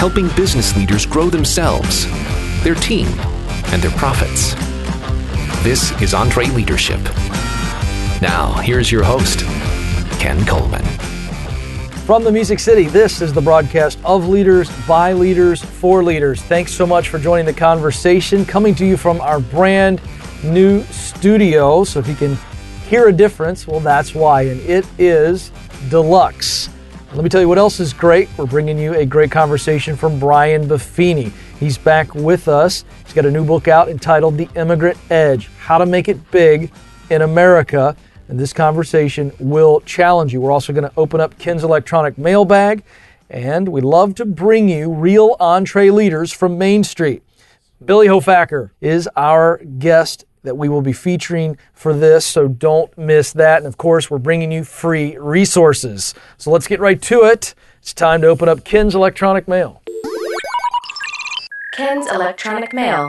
helping business leaders grow themselves, their team, and their profits. This is EntreLeadership. Now, here's your host, Ken Coleman. From the Music City, this is the broadcast of Leaders, by Leaders, for Leaders. Thanks so much for joining the conversation, coming to you from our brand new studio. So if you can hear a difference, well, that's why, and it is deluxe. Let me tell you what else is great. We're bringing you a great conversation from Brian Buffini. He's back with us. He's got a new book out entitled The Immigrant Edge, How to Make It Big in America. And this conversation will challenge you. We're also going to open up Ken's electronic mailbag, and we love to bring you real EntreLeaders from Main Street. Billy Hofacker is our guest that we will be featuring for this, so don't miss that. And of course, we're bringing you free resources. So let's get right to it. It's time to open up Ken's electronic mail. Ken's electronic mail.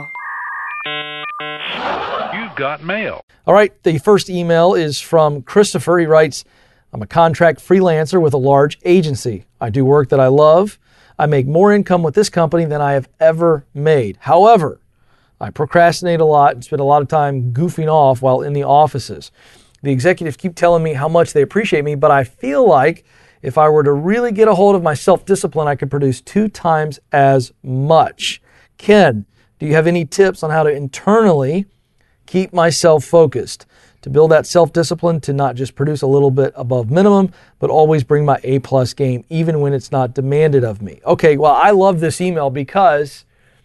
You've got mail. All right, the first email is from Christopher. He writes, I'm a contract freelancer with a large agency. I do work that I love. I make more income with this company than I have ever made. However, I procrastinate a lot and spend a lot of time goofing off while in the offices. The executives keep telling me how much they appreciate me, but I feel like if I were to really get a hold of my self-discipline, I could produce 2 times as much. Ken, do you have any tips on how to internally keep myself focused, to build that self-discipline, to not just produce a little bit above minimum, but always bring my A-plus game, even when it's not demanded of me? Okay, well, I love this email because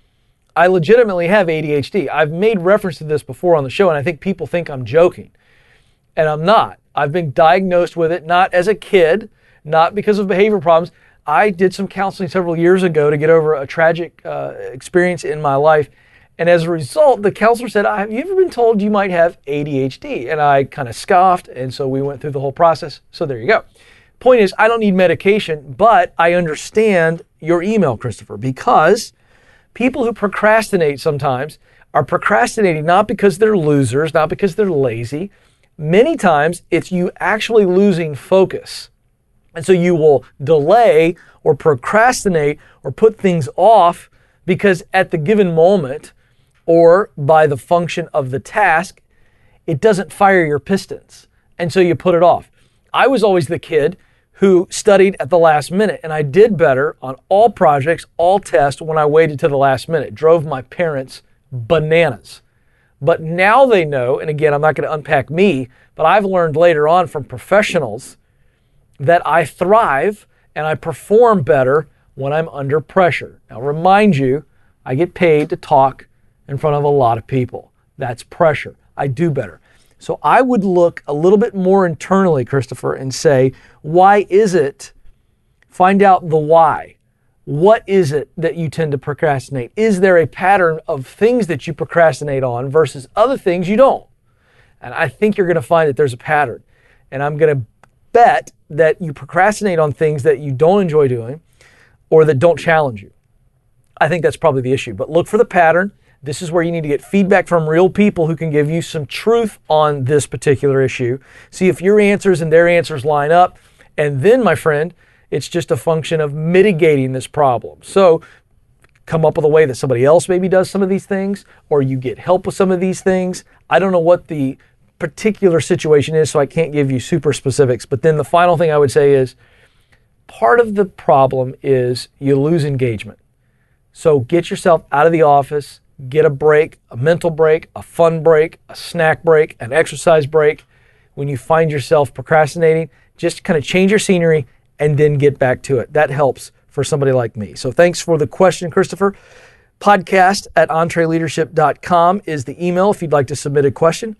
I legitimately have ADHD. I've made reference to this before on the show, and I think people think I'm joking. And I'm not. I've been diagnosed with it, not as a kid, not because of behavior problems. I did some counseling several years ago to get over a tragic experience in my life. And as a result, the counselor said, have you ever been told you might have ADHD? And I kind of scoffed, and so we went through the whole process. So there you go. Point is, I don't need medication, but I understand your email, Christopher, because people who procrastinate sometimes are procrastinating not because they're losers, not because they're lazy. Many times it's you actually losing focus. And so you will delay or procrastinate or put things off because at the given moment or by the function of the task, it doesn't fire your pistons. And so you put it off. I was always the kid who studied at the last minute, and I did better on all projects, all tests when I waited to the last minute. Drove my parents bananas. But now they know, and again, I'm not going to unpack me, but I've learned later on from professionals that I thrive and I perform better when I'm under pressure. Now, remind you, I get paid to talk in front of a lot of people. That's pressure. I do better. So I would look a little bit more internally, Christopher, and say, why is it? Find out the why. What is it that you tend to procrastinate? Is there a pattern of things that you procrastinate on versus other things you don't? And I think you're going to find that there's a pattern. And I'm going to bet that you procrastinate on things that you don't enjoy doing or that don't challenge you. I think that's probably the issue. But look for the pattern. This is where you need to get feedback from real people who can give you some truth on this particular issue. See if your answers and their answers line up. And then, my friend, it's just a function of mitigating this problem. So come up with a way that somebody else maybe does some of these things, or you get help with some of these things. I don't know what the particular situation is, so I can't give you super specifics. But then the final thing I would say is part of the problem is you lose engagement. So get yourself out of the office. Get a break, a mental break, a fun break, a snack break, an exercise break. When you find yourself procrastinating, just kind of change your scenery and then get back to it. That helps for somebody like me. So thanks for the question, Christopher. Podcast@EntreLeadership.com is the email if you'd like to submit a question.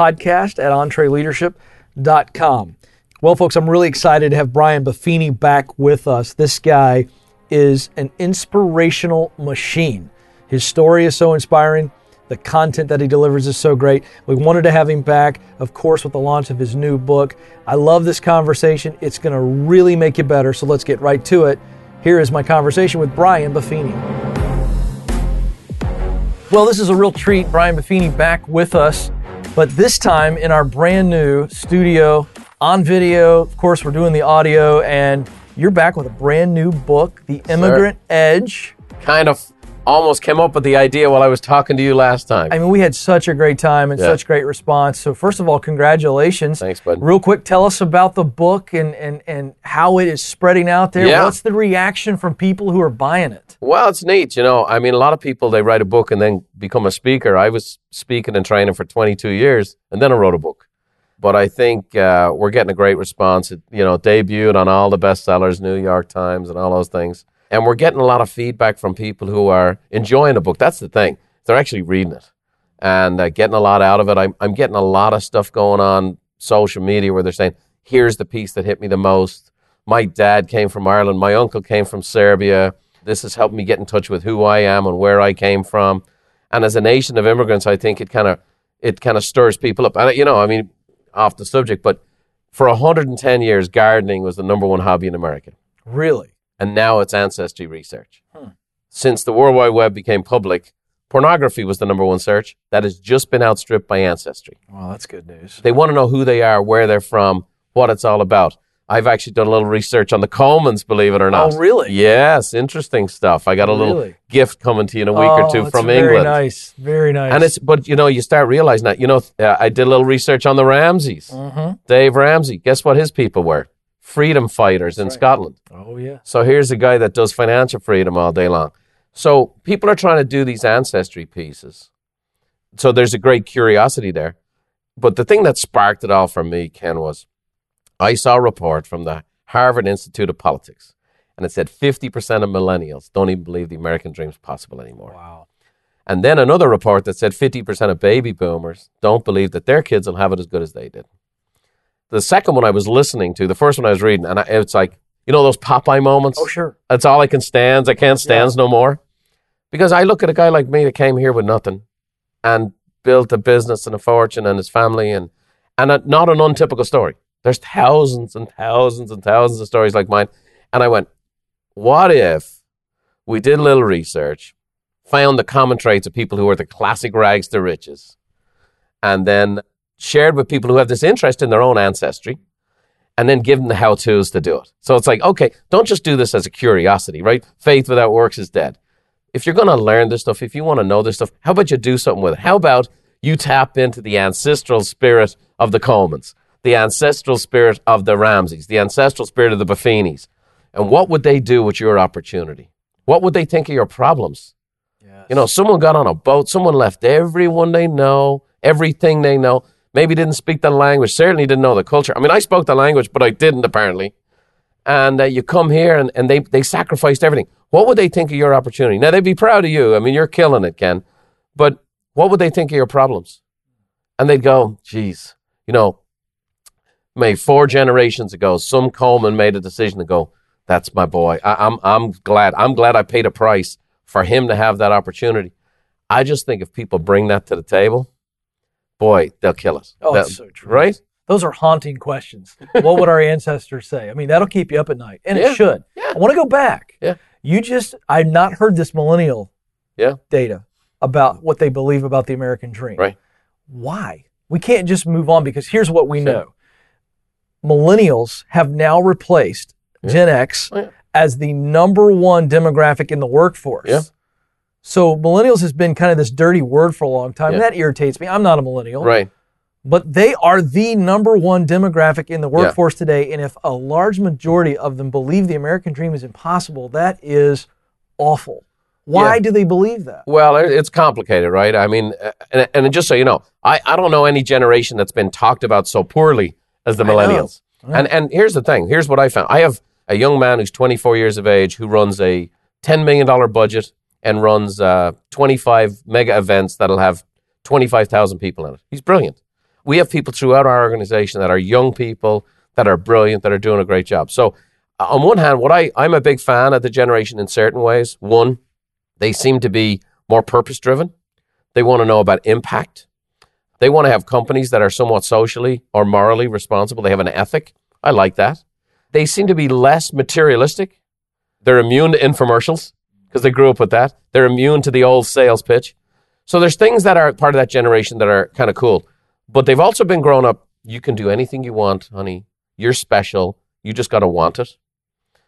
Podcast@EntreLeadership.com. Well, folks, I'm really excited to have Brian Buffini back with us. This guy is an inspirational machine. His story is so inspiring. The content that he delivers is so great. We wanted to have him back, of course, with the launch of his new book. I love this conversation. It's going to really make you better, so let's get right to it. Here is my conversation with Brian Buffini. Well, this is a real treat. Brian Buffini back with us, but this time in our brand new studio on video. Of course, we're doing the audio, and You're back with a brand new book, The Immigrant Edge. Kind of almost came up with the idea while I was talking to you last time. I mean, we had such a great time and such great response. So first of all, congratulations. Thanks, bud. Real quick, tell us about the book and how it is spreading out there. Yeah. What's the reaction from people who are buying it? Well, it's neat. I mean, a lot of people, they write a book and then become a speaker. I was speaking and training for 22 years, and then I wrote a book. But I think we're getting a great response. It, debuted on all the bestsellers, New York Times and all those things. And we're getting a lot of feedback from people who are enjoying the book. That's the thing. They're actually reading it and getting a lot out of it. I'm getting a lot of stuff going on social media where they're saying, here's the piece that hit me the most. My dad came from Ireland. My uncle came from Serbia. This has helped me get in touch with who I am and where I came from. And as a nation of immigrants, I think it kind of stirs people up. And, off the subject, but for 110 years, gardening was the number one hobby in America. Really? And now it's ancestry research. Since the World Wide Web became public, pornography was the number one search. That has just been outstripped by ancestry. Well, that's good news. They want to know who they are, where they're from, what it's all about. I've actually done a little research on the Comans, believe it or not. Oh, really? Yes, interesting stuff. I got a little gift coming to you in a week or two from England. Very nice, very nice. And but you start realizing that. I did a little research on the Ramseys. Dave Ramsey. Guess what his people were? Freedom fighters in Scotland. Oh, yeah. So here's a guy that does financial freedom all day long. So people are trying to do these ancestry pieces. So there's a great curiosity there. But the thing that sparked it all for me, Ken, was I saw a report from the Harvard Institute of Politics, and it said 50% of millennials don't even believe the American dream is possible anymore. Wow. And then another report that said 50% of baby boomers don't believe that their kids will have it as good as they did. The second one I was listening to, the first one I was reading, and it's like, those Popeye moments? Oh, sure. That's all I can stand. I can't stand no more. Because I look at a guy like me that came here with nothing and built a business and a fortune and his family and not an untypical story. There's thousands and thousands and thousands of stories like mine. And I went, what if we did a little research, found the common traits of people who are the classic rags to riches, and then shared with people who have this interest in their own ancestry, and then give them the how-tos to do it. So it's like, okay, don't just do this as a curiosity, right? Faith without works is dead. If you're going to learn this stuff, if you want to know this stuff, how about you do something with it? How about you tap into the ancestral spirit of the Comans, the ancestral spirit of the Ramseys, the ancestral spirit of the Buffinis, and what would they do with your opportunity? What would they think of your problems? Yes. Someone got on a boat, someone left everyone they know, everything they know, maybe didn't speak the language, certainly didn't know the culture. I mean, I spoke the language, but I didn't apparently. And you come here and they sacrificed everything. What would they think of your opportunity? Now, they'd be proud of you. I mean, you're killing it, Ken. But what would they think of your problems? And they'd go, geez, maybe 4 generations ago, some Coleman made a decision to go, that's my boy. I'm glad I paid a price for him to have that opportunity. I just think if people bring that to the table, boy, they'll kill us. Oh, that's so true. Right? Those are haunting questions. What would our ancestors say? I mean, that'll keep you up at night. And it should. Yeah. I want to go back. Yeah. I've not heard this millennial data about what they believe about the American dream. Right. Why? We can't just move on because here's what we know. Millennials have now replaced Gen X as the number one demographic in the workforce. Yeah. So millennials has been kind of this dirty word for a long time. And that irritates me. I'm not a millennial. Right. But they are the number one demographic in the workforce today. And if a large majority of them believe the American dream is impossible, that is awful. Why do they believe that? Well, it's complicated, right? I mean, and just so you know, I don't know any generation that's been talked about so poorly as the millennials. And here's the thing. Here's what I found. I have a young man who's 24 years of age who runs a $10 million budget and runs 25 mega events that'll have 25,000 people in it. He's brilliant. We have people throughout our organization that are young people, that are brilliant, that are doing a great job. So on one hand, I'm a big fan of the generation in certain ways. One, they seem to be more purpose-driven. They want to know about impact. They want to have companies that are somewhat socially or morally responsible. They have an ethic. I like that. They seem to be less materialistic. They're immune to infomercials because they grew up with that. They're immune to the old sales pitch. So there's things that are part of that generation that are kind of cool. But they've also been grown up. You can do anything you want, honey. You're special. You just got to want it.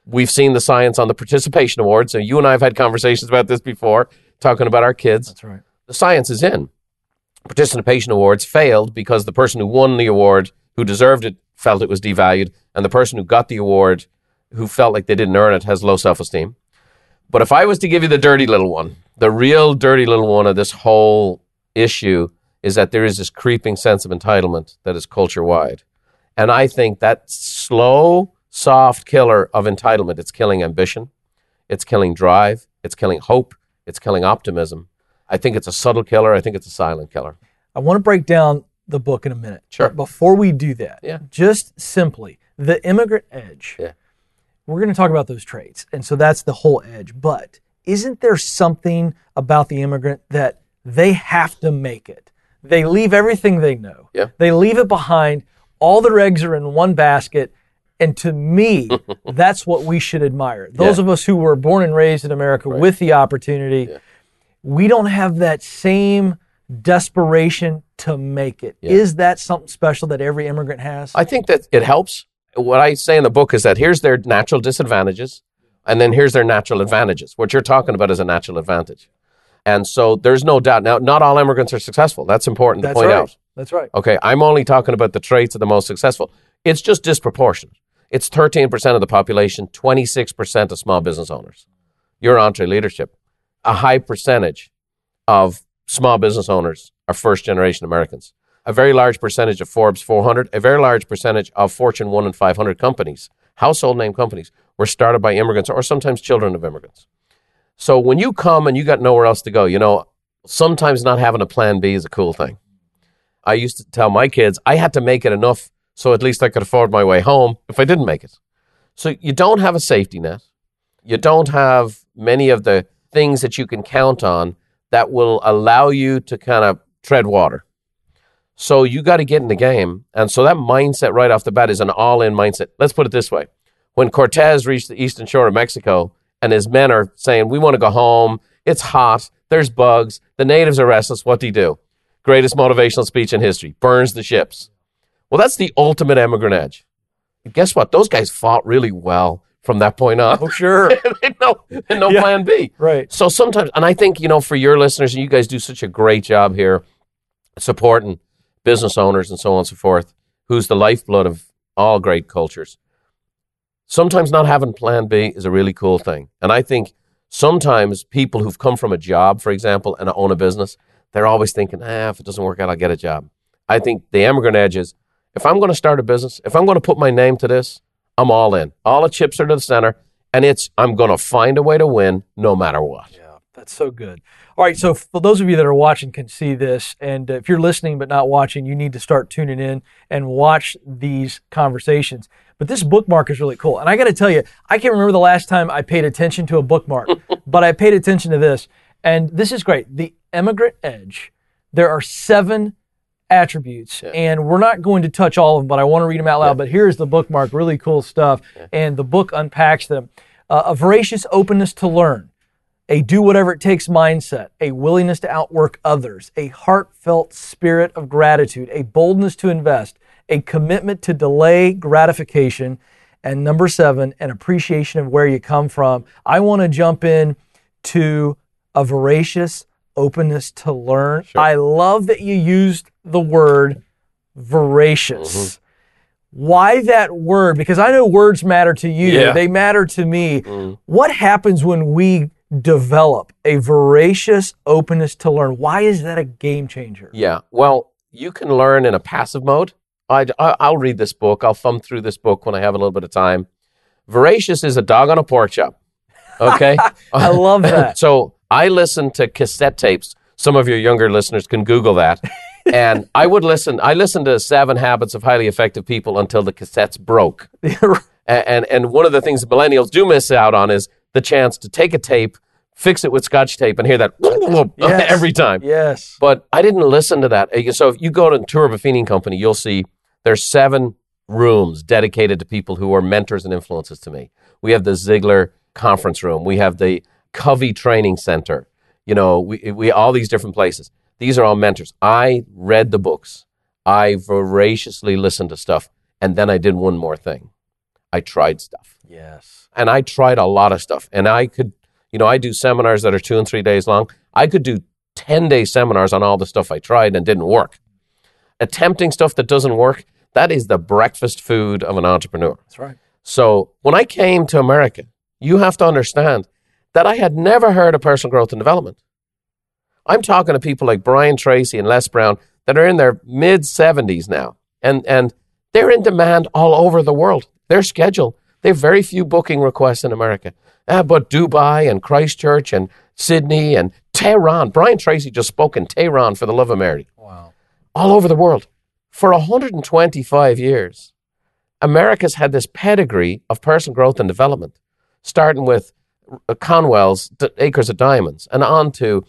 We've seen the science on the participation awards. So you and I have had conversations about this before, talking about our kids. That's right. The science is in. Participation awards failed because the person who won the award, who deserved it, felt it was devalued, and the person who got the award, who felt like they didn't earn it, has low self-esteem. But if I was to give you the dirty little one, the real dirty little one of this whole issue is that there is this creeping sense of entitlement that is culture-wide. And I think that slow, soft killer of entitlement, it's killing ambition, it's killing drive, it's killing hope, it's killing optimism. I think it's a subtle killer. I think it's a silent killer. I want to break down the book in a minute. Sure. But before we do that, just simply, the immigrant edge. Yeah. We're going to talk about those traits. And so that's the whole edge. But isn't there something about the immigrant that they have to make it? They leave everything they know. Yeah. They leave it behind. All their eggs are in one basket. And to me, that's what we should admire. Those of us who were born and raised in America with the opportunity, we don't have that same desperation to make it. Is that something special that every immigrant has? I think that it helps. What I say in the book is that here's their natural disadvantages, and then here's their natural advantages. What you're talking about is a natural advantage. And so there's no doubt. Now, not all immigrants are successful. That's important to point out. That's right. Okay, I'm only talking about the traits of the most successful. It's just disproportionate. It's 13% of the population, 26% of small business owners. Your EntreLeadership. A high percentage of small business owners are first-generation Americans. A very large percentage of Forbes 400, a very large percentage of Fortune 1 and 500 companies, household name companies, were started by immigrants or sometimes children of immigrants. So when you come and you got nowhere else to go, sometimes not having a plan B is a cool thing. I used to tell my kids I had to make it enough so at least I could afford my way home if I didn't make it. So you don't have a safety net. You don't have many of the things that you can count on that will allow you to kind of tread water. So you got to get in the game. And so that mindset right off the bat is an all-in mindset. Let's put it this way. When Cortez reached the eastern shore of Mexico and his men are saying, we want to go home, it's hot, there's bugs, the natives are restless, what do you do? Greatest motivational speech in history, burns the ships. Well, that's the ultimate immigrant edge. And guess what? Those guys fought really well from that point on. Oh, sure. and no plan B. Right. So sometimes, and I think, for your listeners, and you guys do such a great job here supporting business owners and so on and so forth, who's the lifeblood of all great cultures. Sometimes not having plan B is a really cool thing. And I think sometimes people who've come from a job, for example, and own a business, they're always thinking, if it doesn't work out, I'll get a job. I think the immigrant edge is, if I'm going to start a business, if I'm going to put my name to this, I'm all in. All the chips are to the center, and I'm going to find a way to win no matter what. Yeah, that's so good. All right, so for those of you that are watching can see this, and if you're listening but not watching, you need to start tuning in and watch these conversations. But this bookmark is really cool. And I got to tell you, I can't remember the last time I paid attention to a bookmark, but I paid attention to this. And this is great. The Immigrant Edge. There are 7 attributes, and we're not going to touch all of them, but I want to read them out loud. But here's the bookmark, really cool stuff, and the book unpacks them. A voracious openness to learn, a do-whatever-it-takes mindset, a willingness to outwork others, a heartfelt spirit of gratitude, a boldness to invest, a commitment to delay gratification, and number 7, an appreciation of where you come from. I want to jump in to a voracious openness to learn. Sure. I love that you used the word voracious. Mm-hmm. Why that word? Because I know words matter to you. Yeah. They matter to me. Mm. What happens when we develop a voracious openness to learn? Why is that a game changer? Yeah. Well, you can learn in a passive mode. I'll read this book. I'll thumb through this book when I have a little bit of time. Voracious is a dog on a pork chop. Okay? I love that. So I listen to cassette tapes. Some of your younger listeners can Google that. And I listened to 7 Habits of Highly Effective People until the cassettes broke. And one of the things millennials do miss out on is the chance to take a tape, fix it with Scotch tape, and hear that every time. Yes. But I didn't listen to that. So if you go to a tour of a feeding company, you'll see there's 7 rooms dedicated to people who are mentors and influences to me. We have the Ziegler conference room. We have the Covey Training Center. We all these different places. These are all mentors. I read the books. I voraciously listened to stuff. And then I did one more thing. I tried stuff. Yes. And I tried a lot of stuff. And I could, I do seminars that are 2 and 3 days long. I could do 10-day seminars on all the stuff I tried and didn't work. Attempting stuff that doesn't work, that is the breakfast food of an entrepreneur. That's right. So when I came to America, you have to understand that I had never heard of personal growth and development. I'm talking to people like Brian Tracy and Les Brown that are in their mid-70s now. And they're in demand all over the world. Their schedule, they have very few booking requests in America. But Dubai and Christchurch and Sydney and Tehran. Brian Tracy just spoke in Tehran, for the love of Mary. Wow. All over the world. For 125 years, America's had this pedigree of personal growth and development, starting with Conwell's Acres of Diamonds and on to,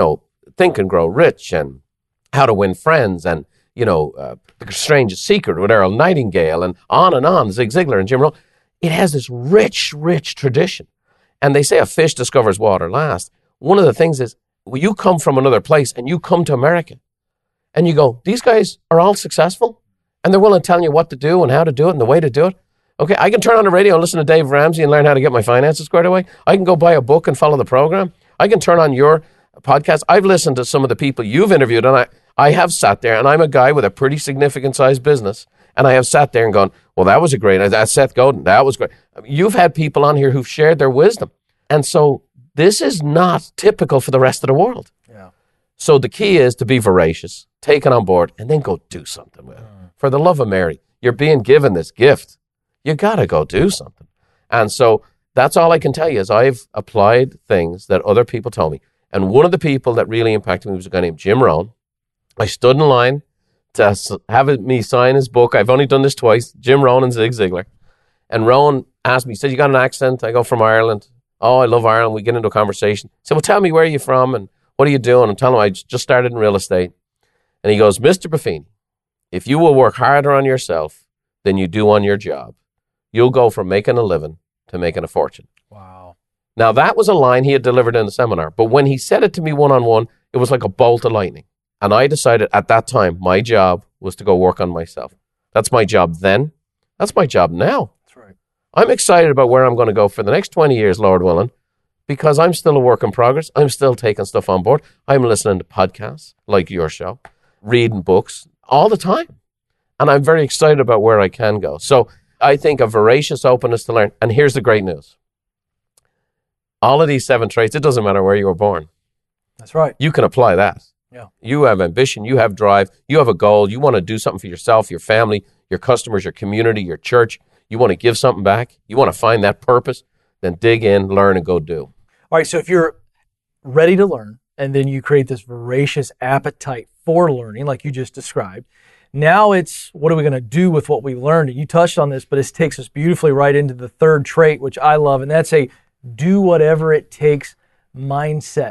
Think and Grow Rich and How to Win Friends and, The Strangest Secret with Earl Nightingale and on, Zig Ziglar and Jim Rohn. It has this rich, rich tradition. And they say a fish discovers water last. One of the things is, when you come from another place and you come to America and you go, these guys are all successful and they're willing to tell you what to do and how to do it and the way to do it. Okay, I can turn on the radio and listen to Dave Ramsey and learn how to get my finances squared away. I can go buy a book and follow the program. I can turn on your podcast. I've listened to some of the people you've interviewed, and I have sat there, and I'm a guy with a pretty significant sized business, and I have sat there and gone, well, that was a great, that's Seth Godin, that was great. You've had people on here who've shared their wisdom. And so this is not typical for the rest of the world. Yeah. So the key is to be voracious, take it on board, and then go do something with it. For the love of Mary, you're being given this gift. You got to go do something. And so that's all I can tell you is I've applied things that other people told me. And one of the people that really impacted me was a guy named Jim Rohn. I stood in line to have me sign his book. I've only done this twice, Jim Rohn and Zig Ziglar. And Rohn asked me, he said, you got an accent? I go, from Ireland. Oh, I love Ireland. We get into a conversation. He said, well, tell me, where are you from and what are you doing? I'm telling him I just started in real estate. And he goes, Mr. Buffini, if you will work harder on yourself than you do on your job, you'll go from making a living to making a fortune. Wow. Now, that was a line he had delivered in the seminar. But when he said it to me one-on-one, it was like a bolt of lightning. And I decided at that time, my job was to go work on myself. That's my job then. That's my job now. That's right. I'm excited about where I'm going to go for the next 20 years, Lord willing, because I'm still a work in progress. I'm still taking stuff on board. I'm listening to podcasts like your show, reading books all the time. And I'm very excited about where I can go. So I think a voracious openness to learn. And here's the great news. All of these 7 traits, it doesn't matter where you were born. That's right. You can apply that. Yeah. You have ambition, you have drive, you have a goal, you want to do something for yourself, your family, your customers, your community, your church. You want to give something back. You want to find that purpose, then dig in, learn, and go do. All right, so if you're ready to learn, and then you create this voracious appetite for learning, like you just described, now it's, what are we going to do with what we learned? And you touched on this, but it takes us beautifully right into the third trait, which I love, and that's a do whatever it takes mindset.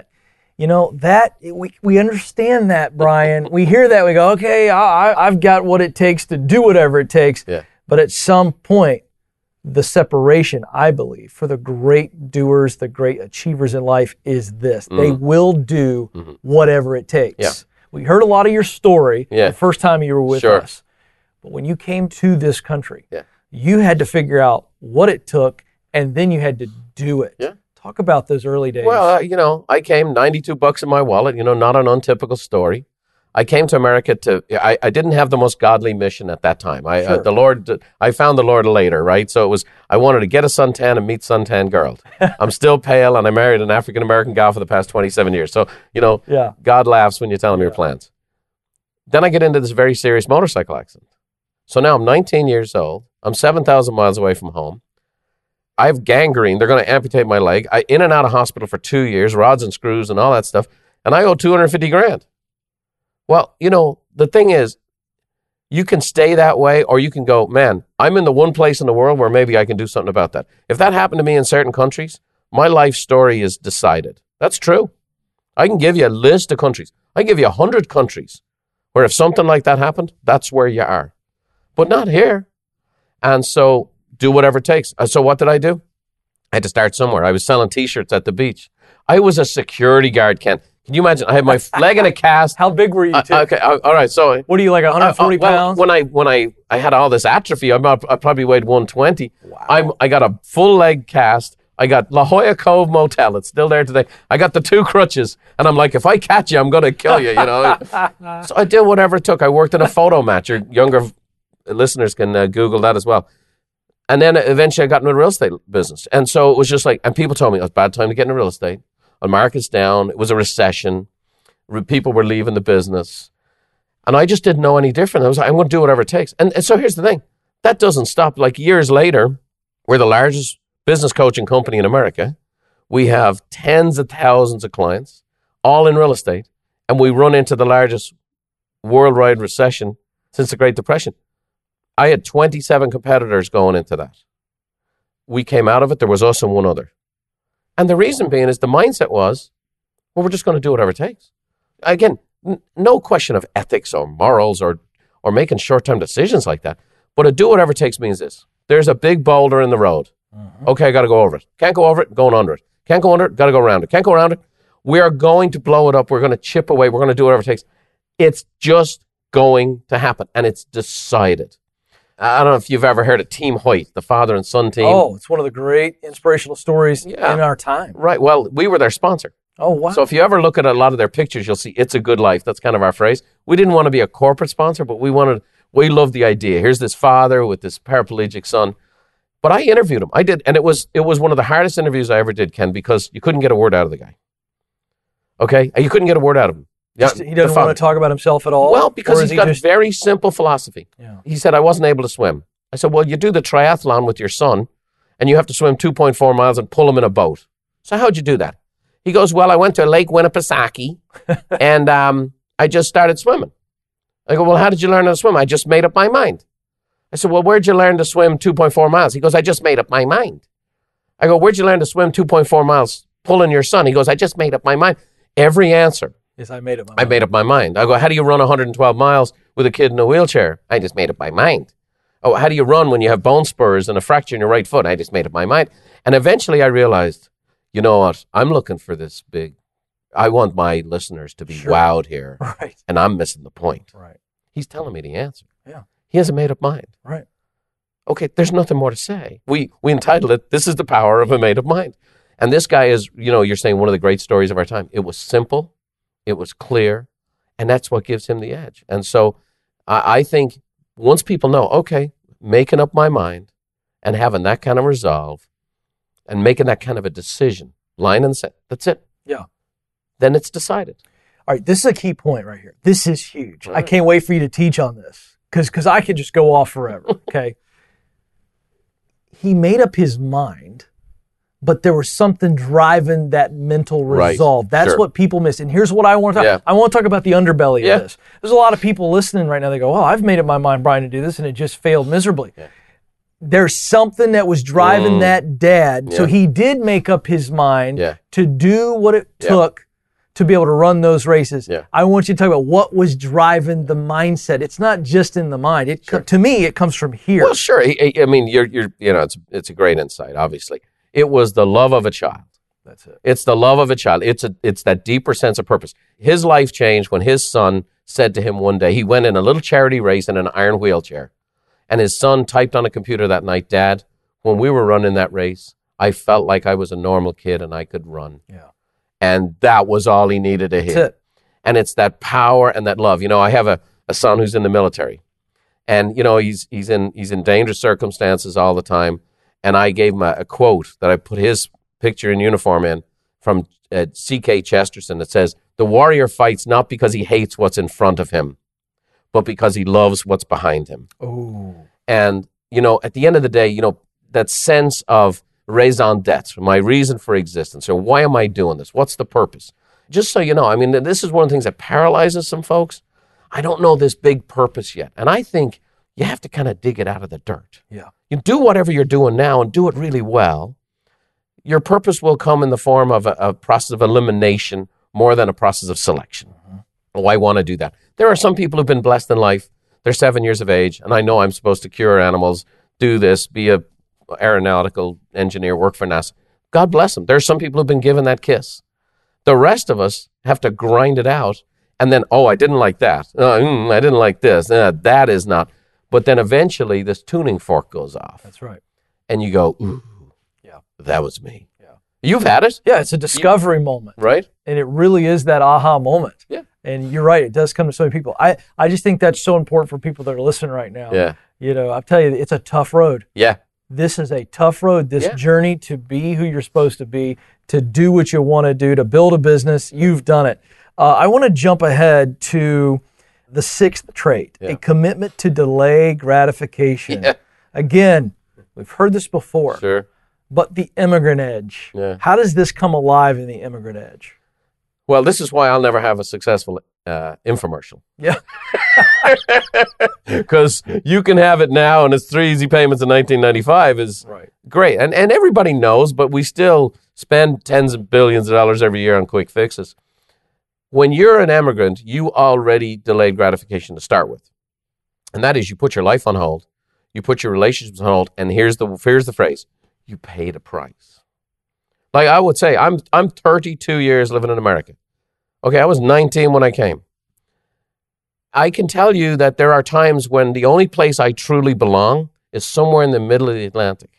That we understand that, Brian. We hear that, we go, okay, I've got what it takes to do whatever it takes. Yeah. But at some point, the separation, I believe, for the great doers, the great achievers in life is this. They will do whatever it takes. Yeah. We heard a lot of your story the first time you were with us. But when you came to this country, you had to figure out what it took, and then you had to do it. Yeah. Talk about those early days. Well, I came $92 in my wallet, not an untypical story. I came to America I didn't have the most godly mission at that time. I found the Lord later, right? So I wanted to get a suntan and meet suntan girls. I'm still pale and I married an African-American gal for the past 27 years. So, God laughs when you tell him your plans. Then I get into this very serious motorcycle accident. So now I'm 19 years old. I'm 7,000 miles away from home. I have gangrene. They're going to amputate my leg. I in and out of hospital for 2 years, rods and screws and all that stuff. And I owe $250,000. Well, the thing is, you can stay that way or you can go, man, I'm in the one place in the world where maybe I can do something about that. If that happened to me in certain countries, my life story is decided. That's true. I can give you a list of countries. I can give you 100 countries where if something like that happened, that's where you are. But not here. And so do whatever it takes. So what did I do? I had to start somewhere. I was selling T-shirts at the beach. I was a security guard, Ken. Can you imagine? I had my leg in a cast. How big were you, Tim? Okay, all right. So What are you, like 140 pounds? When I had all this atrophy, I probably weighed 120. Wow. I got a full leg cast. I got La Jolla Cove Motel. It's still there today. I got the 2 crutches, and I'm like, if I catch you, I'm going to kill you. So I did whatever it took. I worked in a photo match. Your younger listeners can Google that as well. And then eventually I got into the real estate business. And so it was just like, and people told me it was a bad time to get into real estate. The market's down. It was a recession. People were leaving the business. And I just didn't know any different. I was like, I'm going to do whatever it takes. And so here's the thing. That doesn't stop. Like years later, we're the largest business coaching company in America. We have tens of thousands of clients, all in real estate. And we run into the largest worldwide recession since the Great Depression. I had 27 competitors going into that. We came out of it. There was us and one other. And the reason being is the mindset was, well, we're just going to do whatever it takes. Again, no question of ethics or morals or making short-term decisions like that. But a do whatever it takes means this. There's a big boulder in the road. Okay, I got to go over it. Can't go over it, going under it. Can't go under it, got to go around it. Can't go around it. We are going to blow it up. We're going to chip away. We're going to do whatever it takes. It's just going to happen. And it's decided. I don't know if you've ever heard of Team Hoyt, the father and son team. Oh, it's one of the great inspirational stories in our time. Right. Well, we were their sponsor. Oh, wow. So if you ever look at a lot of their pictures, you'll see it's a good life. That's kind of our phrase. We didn't want to be a corporate sponsor, but we loved the idea. Here's this father with this paraplegic son. But I interviewed him. I did. And it was one of the hardest interviews I ever did, Ken, because you couldn't get a word out of the guy. Okay? You couldn't get a word out of him. Yeah, he doesn't want to talk about himself at all? Well, because he's got a very simple philosophy. Yeah. He said, I wasn't able to swim. I said, well, you do the triathlon with your son, and you have to swim 2.4 miles and pull him in a boat. So how'd you do that? He goes, well, I went to Lake Winnipesaukee, and I just started swimming. I go, well, how did you learn how to swim? I just made up my mind. I said, well, where'd you learn to swim 2.4 miles? He goes, I just made up my mind. I go, where'd you learn to swim 2.4 miles pulling your son? He goes, I just made up my mind. Every answer. Yes, I made up my mind. I made up my mind. I go, how do you run 112 miles with a kid in a wheelchair? I just made up my mind. Oh, how do you run when you have bone spurs and a fracture in your right foot? I just made up my mind. And eventually I realized, you know what? I'm looking for this big. I want my listeners to be wowed here. Right. And I'm missing the point. Right. He's telling me the answer. Yeah. He has a made up mind. Right. Okay, there's nothing more to say. We entitled it, This is the Power of a Made Up Mind. And this guy is, you're saying one of the great stories of our time. It was simple. It was clear, and that's what gives him the edge. And so I think once people know, okay, making up my mind and having that kind of resolve and making that kind of a decision, line and set, that's it. Yeah. Then it's decided. All right, this is a key point right here. This is huge. Right. I can't wait for you to teach on this because I could just go off forever, okay? He made up his mind, but there was something driving that mental resolve. Right. That's what people miss. And here's what I want to talk about. I want to talk about the underbelly of this. There's a lot of people listening right now. They go, oh, I've made up my mind, Brian, to do this, and it just failed miserably. Yeah. There's something that was driving that dad. Yeah. So he did make up his mind to do what it took to be able to run those races. Yeah. I want you to talk about what was driving the mindset. It's not just in the mind. To me, it comes from here. Well, sure. I mean, it's a great insight, obviously. It was the love of a child. That's it. It's the love of a child. It's that deeper sense of purpose. His life changed when his son said to him one day, he went in a little charity race in an iron wheelchair. And his son typed on a computer that night, Dad, when we were running that race, I felt like I was a normal kid and I could run. Yeah. And that was all he needed to hear. That's it. And it's that power and that love. I have a son who's in the military. And, he's in dangerous circumstances all the time. And I gave him a quote that I put his picture in uniform in from C.K. Chesterton that says, the warrior fights not because he hates what's in front of him, but because he loves what's behind him. Oh. And, at the end of the day, that sense of raison d'etre, my reason for existence, or why am I doing this? What's the purpose? Just so you know, I mean, this is one of the things that paralyzes some folks. I don't know this big purpose yet. And I think you have to kind of dig it out of the dirt. Yeah. You do whatever you're doing now and do it really well. Your purpose will come in the form of a process of elimination more than a process of selection. Mm-hmm. Oh, I want to do that. There are some people who've been blessed in life. They're 7 years of age, and I know I'm supposed to cure animals, do this, be a aeronautical engineer, work for NASA. God bless them. There are some people who've been given that kiss. The rest of us have to grind it out. And then, I didn't like that. I didn't like this. That is not. But then eventually this tuning fork goes off. That's right. And you go, ooh, yeah, that was me. Yeah. You've had it. Yeah, it's a discovery moment. Right. And it really is that aha moment. Yeah. And you're right, it does come to so many people. I just think that's so important for people that are listening right now. Yeah. I'll tell you, it's a tough road. Yeah. This is a tough road, this journey to be who you're supposed to be, to do what you want to do, to build a business. You've done it. I want to jump ahead to the sixth trait, a commitment to delay gratification. Yeah. Again, we've heard this before. Sure. But the immigrant edge. Yeah. How does this come alive in the immigrant edge? Well, this is why I'll never have a successful infomercial. Yeah. Because you can have it now and it's 3 easy payments in 1995 is great. And everybody knows, but we still spend tens of billions of dollars every year on quick fixes. When you're an immigrant, you already delayed gratification to start with. And that is you put your life on hold, you put your relationships on hold, and here's the phrase, you paid a price. Like I would say, I'm 32 years living in America. Okay, I was 19 when I came. I can tell you that there are times when the only place I truly belong is somewhere in the middle of the Atlantic.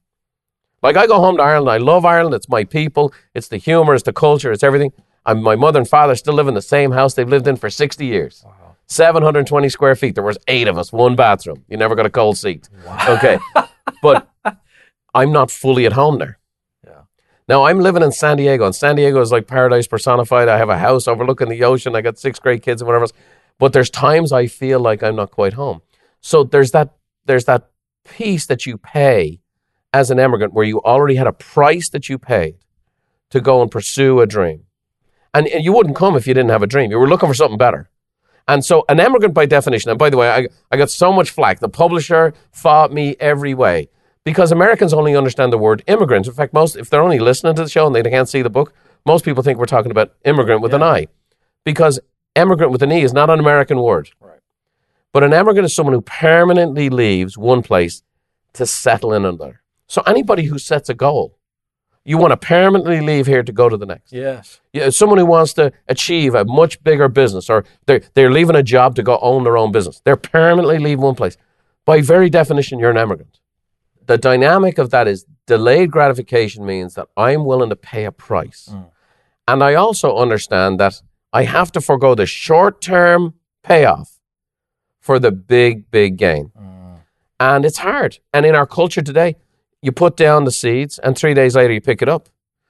Like I go home to Ireland, I love Ireland, it's my people, it's the humor, it's the culture, it's everything. My mother and father still live in the same house they've lived in for 60 years. Wow. 720 square feet. There was 8 of us, 1 bathroom. You never got a cold seat. Wow. Okay. But I'm not fully at home there. Yeah. Now, I'm living in San Diego, and San Diego is like paradise personified. I have a house overlooking the ocean. I got 6 great kids and whatever else. But there's times I feel like I'm not quite home. So there's that piece that you pay as an immigrant where you already had a price that you paid to go and pursue a dream. And you wouldn't come if you didn't have a dream. You were looking for something better. And so an immigrant by definition, and by the way, I got so much flack. The publisher fought me every way because Americans only understand the word immigrant. In fact, if they're only listening to the show and they can't see the book, most people think we're talking about immigrant with an I. Because immigrant with an E is not an American word. Right. But an immigrant is someone who permanently leaves one place to settle in another. So anybody who sets a goal, you want to permanently leave here to go to the next. Yes. Yeah, someone who wants to achieve a much bigger business, or they're leaving a job to go own their own business. They're permanently leaving one place. By very definition, you're an immigrant. The dynamic of that is delayed gratification means that I'm willing to pay a price. And I also understand that I have to forego the short-term payoff for the big, big gain. And it's hard. And in our culture today, you put down the seeds, and 3 days later you pick it up.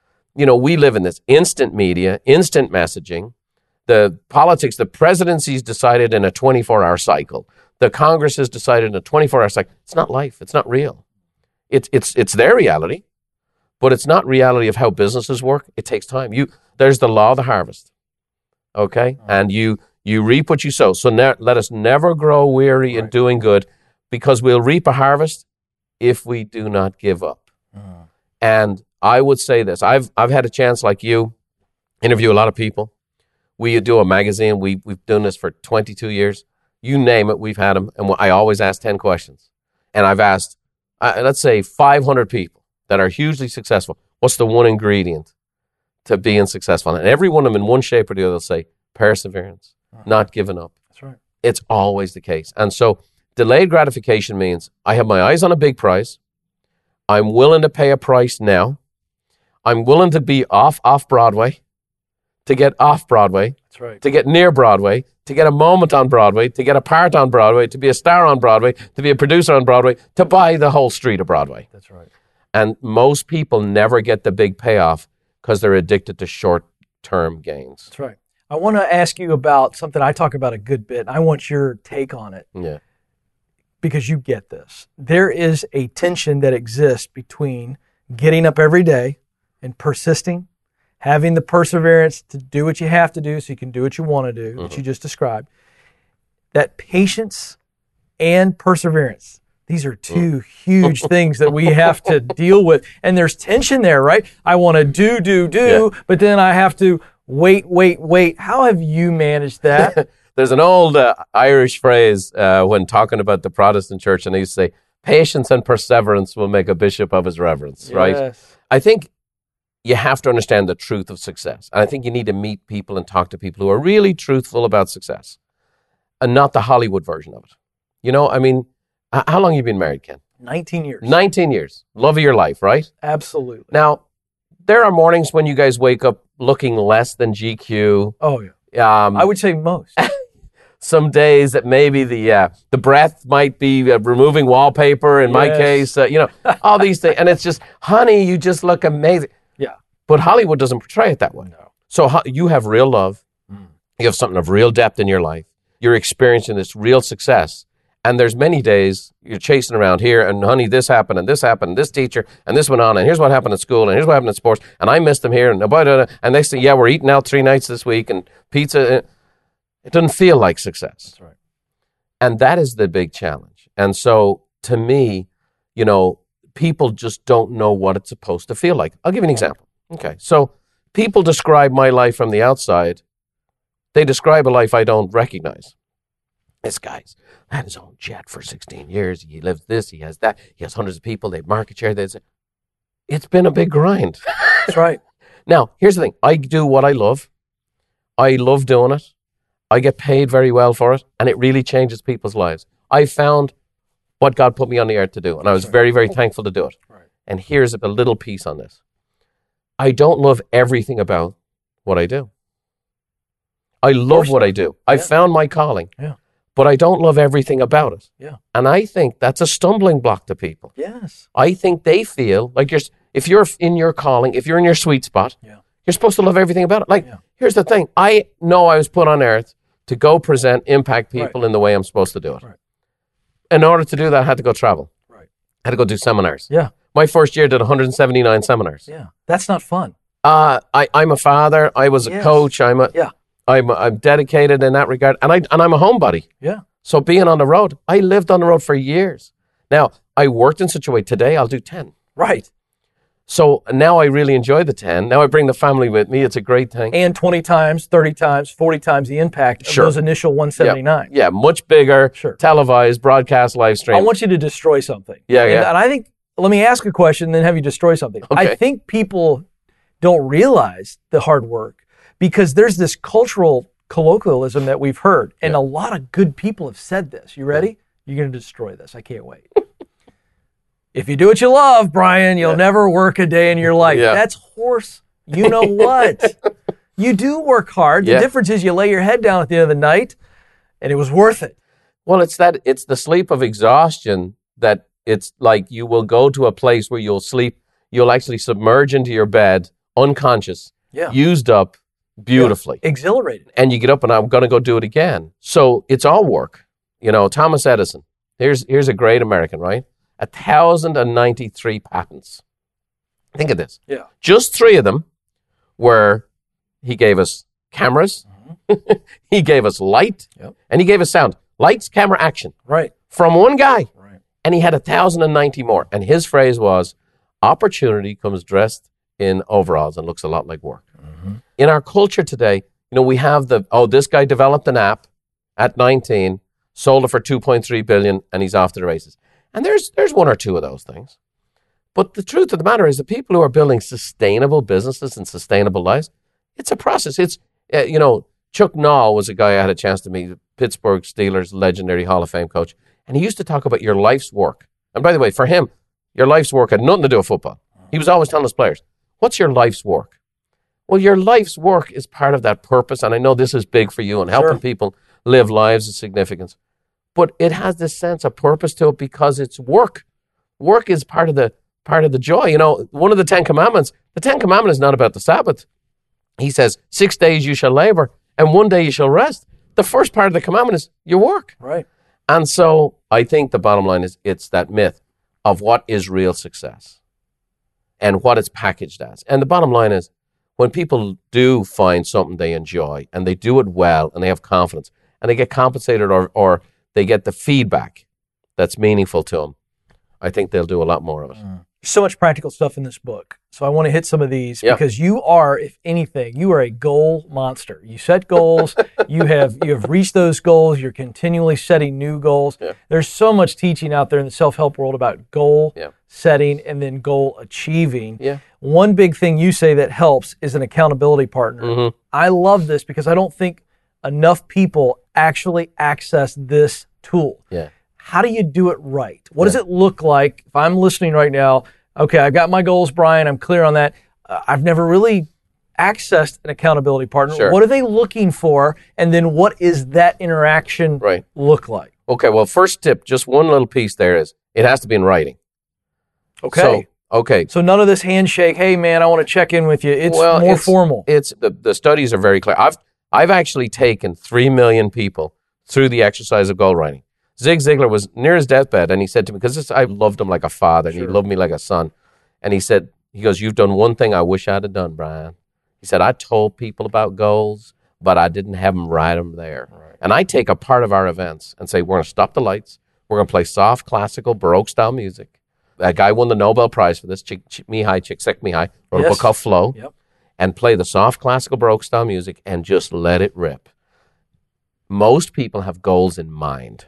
We live in this instant media, instant messaging. The politics, the presidency's decided in a 24-hour cycle. The Congress has decided in a 24-hour cycle. It's not life. It's not real. It's their reality, but it's not reality of how businesses work. It takes time. There's the law of the harvest, okay? And you reap what you sow. So let us never grow weary in doing good, because we'll reap a harvest if we do not give up. And I would say this. I've had a chance, like you, interview a lot of people. We do a magazine. We've done this for 22 years. You name it, we've had them. And I always ask 10 questions. And I've asked, let's say, 500 people that are hugely successful. What's the one ingredient to being successful? And every one of them in one shape or the other will say perseverance, not giving up. That's right. It's always the case. And so delayed gratification means I have my eyes on a big prize. I'm willing to pay a price now. I'm willing to be off Broadway, to get off Broadway. That's right. To get near Broadway, to get a moment on Broadway, to get a part on Broadway, to be a star on Broadway, to be a producer on Broadway, to buy the whole street of Broadway. That's right. And most people never get the big payoff because they're addicted to short-term gains. That's right. I want to ask you about something I talk about a good bit, and I want your take on it. Yeah. Because you get this. There is a tension that exists between getting up every day and persisting, having the perseverance to do what you have to do so you can do what you want to do, that you just described. That patience and perseverance, these are two huge things that we have to deal with. And there's tension there, right? I want to do, but then I have to wait. How have you managed that? There's an old Irish phrase when talking about the Protestant church, and they used to say, patience and perseverance will make a bishop of his reverence, right? Yes. I think you have to understand the truth of success. And I think you need to meet people and talk to people who are really truthful about success and not the Hollywood version of it. You know, I mean, how long have you been married, Ken? 19 years. 19 years. Love of your life, right? Absolutely. Now, there are mornings when you guys wake up looking less than GQ. Oh, yeah. I would say most. Some days that maybe the breath might be removing wallpaper. In my case, you know, all these things. And it's just, honey, you just look amazing. Yeah. But Hollywood doesn't portray it that way. No. So you have real love. You have something of real depth in your life. You're experiencing this real success. And there's many days you're chasing around here and, honey, this happened and this teacher and this went on and here's what happened at school and here's what happened at sports and I missed them here and they say, yeah, we're eating out 3 nights this week and pizza. It doesn't feel like success. That's right. And that is the big challenge. And so to me, you know, people just don't know what it's supposed to feel like. I'll give you an example. Okay. So people describe my life from the outside. They describe a life I don't recognize. This guy's had his own jet for 16 years. He lives this, he has that. He has hundreds of people. They have market share. It's been a big grind. That's right. Now, here's the thing. I do what I love. I love doing it. I get paid very well for it, and it really changes people's lives. I found what God put me on the earth to do, and I was very, very thankful to do it. Right. And here's a little piece on this. I don't love everything about what I do. I love what I do. I found my calling. Yeah. But I don't love everything about it. Yeah. And I think that's a stumbling block to people. Yes. I think they feel like if you're in your calling, if you're in your sweet spot, you're supposed to love everything about it. Like, here's the thing. I know I was put on earth to go present, impact people in the way I'm supposed to do it. Right. In order to do that, I had to go travel. Right. I had to go do seminars. Yeah. My first year did 179 seminars. Yeah. That's not fun. I'm a father. I was a coach. I'm dedicated in that regard, and I'm a homebody. Yeah. So being on the road, I lived on the road for years. Now, I worked in such a way, today I'll do 10. Right. So now I really enjoy the 10. Now I bring the family with me. It's a great thing. And 20 times, 30 times, 40 times the impact of those initial 179. Yeah, much bigger, televised, broadcast, live stream. I want you to destroy something. Yeah. And I think, let me ask a question, then have you destroy something. Okay. I think people don't realize the hard work because there's this cultural colloquialism that we've heard, and a lot of good people have said this. You ready? You're going to destroy this. I can't wait. If you do what you love, Brian, you'll never work a day in your life. Yeah. That's horse. You know what? You do work hard. The difference is you lay your head down at the end of the night, and it was worth it. Well, it's the sleep of exhaustion that it's like you will go to a place where you'll sleep. You'll actually submerge into your bed, unconscious, used up beautifully. Exhilarated. And you get up and I'm going to go do it again. So it's all work. You know, Thomas Edison, here's a great American, right? 1,093 patents. Think of this. Yeah. Just 3 of them were, he gave us cameras, he gave us light, and he gave us sound. Lights, camera, action. Right. From one guy. Right. And he had 1,090 more. And his phrase was, opportunity comes dressed in overalls and looks a lot like work. Mm-hmm. In our culture today, you know, we have this guy developed an app at 19, sold it for $2.3 billion, and he's off to the races. And there's 1 or 2 of those things. But the truth of the matter is the people who are building sustainable businesses and sustainable lives, it's a process. It's, Chuck Noll was a guy I had a chance to meet, Pittsburgh Steelers legendary Hall of Fame coach. And he used to talk about your life's work. And by the way, for him, your life's work had nothing to do with football. He was always telling his players, what's your life's work? Well, your life's work is part of that purpose. And I know this is big for you and helping people live lives of significance. But it has this sense of purpose to it because it's work. Work is part of the joy. You know, one of the 10 Commandments, the 10 Commandments is not about the Sabbath. He says, 6 days you shall labor and 1 day you shall rest. The first part of the commandment is your work. Right. And so I think the bottom line is it's that myth of what is real success and what it's packaged as. And the bottom line is when people do find something they enjoy and they do it well and they have confidence and they get compensated or they get the feedback that's meaningful to them, I think they'll do a lot more of it. So much practical stuff in this book. So I want to hit some of these Yep. because you are, if anything, you are a goal monster. You set goals. you have reached those goals. You're continually setting new goals. Yeah. There's so much teaching out there in the self-help world about goal Yeah. setting and then goal achieving. Yeah. One big thing you say that helps is an accountability partner. Mm-hmm. I love this because I don't think enough people actually access this tool. Yeah. How do you do it right? What does it look like if I'm listening right now? Okay, I got my goals, Brian. I'm clear on that. I've never really accessed an accountability partner. Sure. What are they looking for? And then what is that interaction Right. look like? Okay, well, first tip, just one little piece there is it has to be in writing. Okay. Okay. So none of this handshake, hey, man, I want to check in with you. It's more formal. It's the studies are very clear. I've actually taken 3 million people through the exercise of goal writing. Zig Ziglar was near his deathbed, and he said to me, because I loved him like a father, and he loved me like a son, and he goes, you've done one thing I wish I'd have done, Brian. He said, I told people about goals, but I didn't have them write them there. Right. And I take a part of our events and say, we're going to stop the lights, we're going to play soft, classical, Baroque-style music. That guy won the Nobel Prize for this, Csikszentmihalyi Csikszentmihalyi, wrote a book called Flow, and play the soft, classical, Baroque-style music and just let it rip. Most people have goals in mind.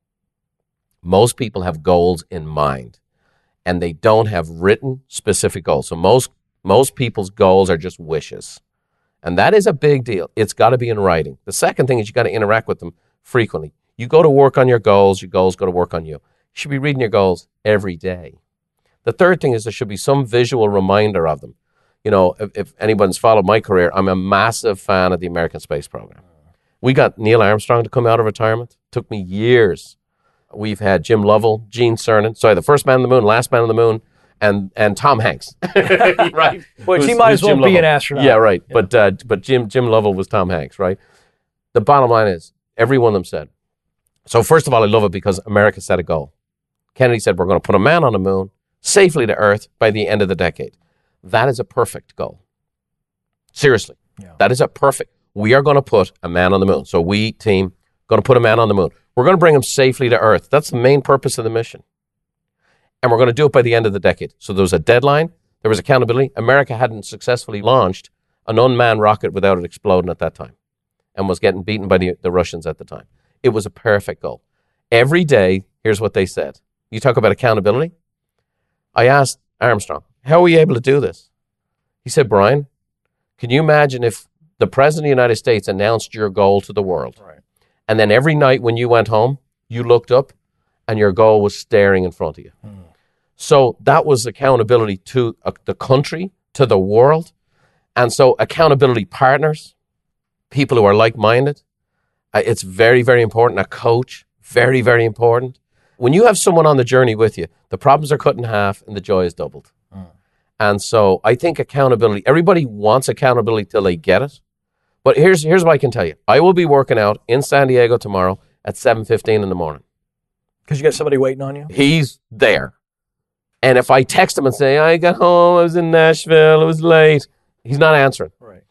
Most people have goals in mind, and they don't have written specific goals. So most people's goals are just wishes, and that is a big deal. It's got to be in writing. The second thing is you got to interact with them frequently. You go to work on your goals go to work on you. You should be reading your goals every day. The third thing is there should be some visual reminder of them. You know, if anyone's followed my career, I'm a massive fan of the American space program. We got Neil Armstrong to come out of retirement. Took me years. We've had Jim Lovell, Gene Cernan, the first man on the moon, last man on the moon, and Tom Hanks. Right. Which he might as well be an astronaut. Yeah, right. Yeah. But Jim Lovell was Tom Hanks, right? The bottom line is, every one of them said, so first of all, I love it because America set a goal. Kennedy said, we're going to put a man on the moon safely to Earth by the end of the decade. That is a perfect goal. Seriously. Yeah. That is a perfect. We are going to put a man on the moon. So we, team, going to put a man on the moon. We're going to bring him safely to Earth. That's the main purpose of the mission. And we're going to do it by the end of the decade. So there was a deadline. There was accountability. America hadn't successfully launched an unmanned rocket without it exploding at that time and was getting beaten by the Russians at the time. It was a perfect goal. Every day, here's what they said. You talk about accountability. I asked Armstrong, how are we able to do this? He said, Brian, can you imagine if the President of the United States announced your goal to the world? Right. And then every night when you went home, you looked up and your goal was staring in front of you. So that was accountability to the country, to the world. And so accountability partners, people who are like-minded, it's very, very important. A coach, very, very important. When you have someone on the journey with you, the problems are cut in half and the joy is doubled. And so I think accountability, everybody wants accountability till they get it. But here's what I can tell you. I will be working out in San Diego tomorrow at 7:15 in the morning. Because you got somebody waiting on you? He's there. And if I text him and say, I got home, I was in Nashville, it was late, he's not answering. Right.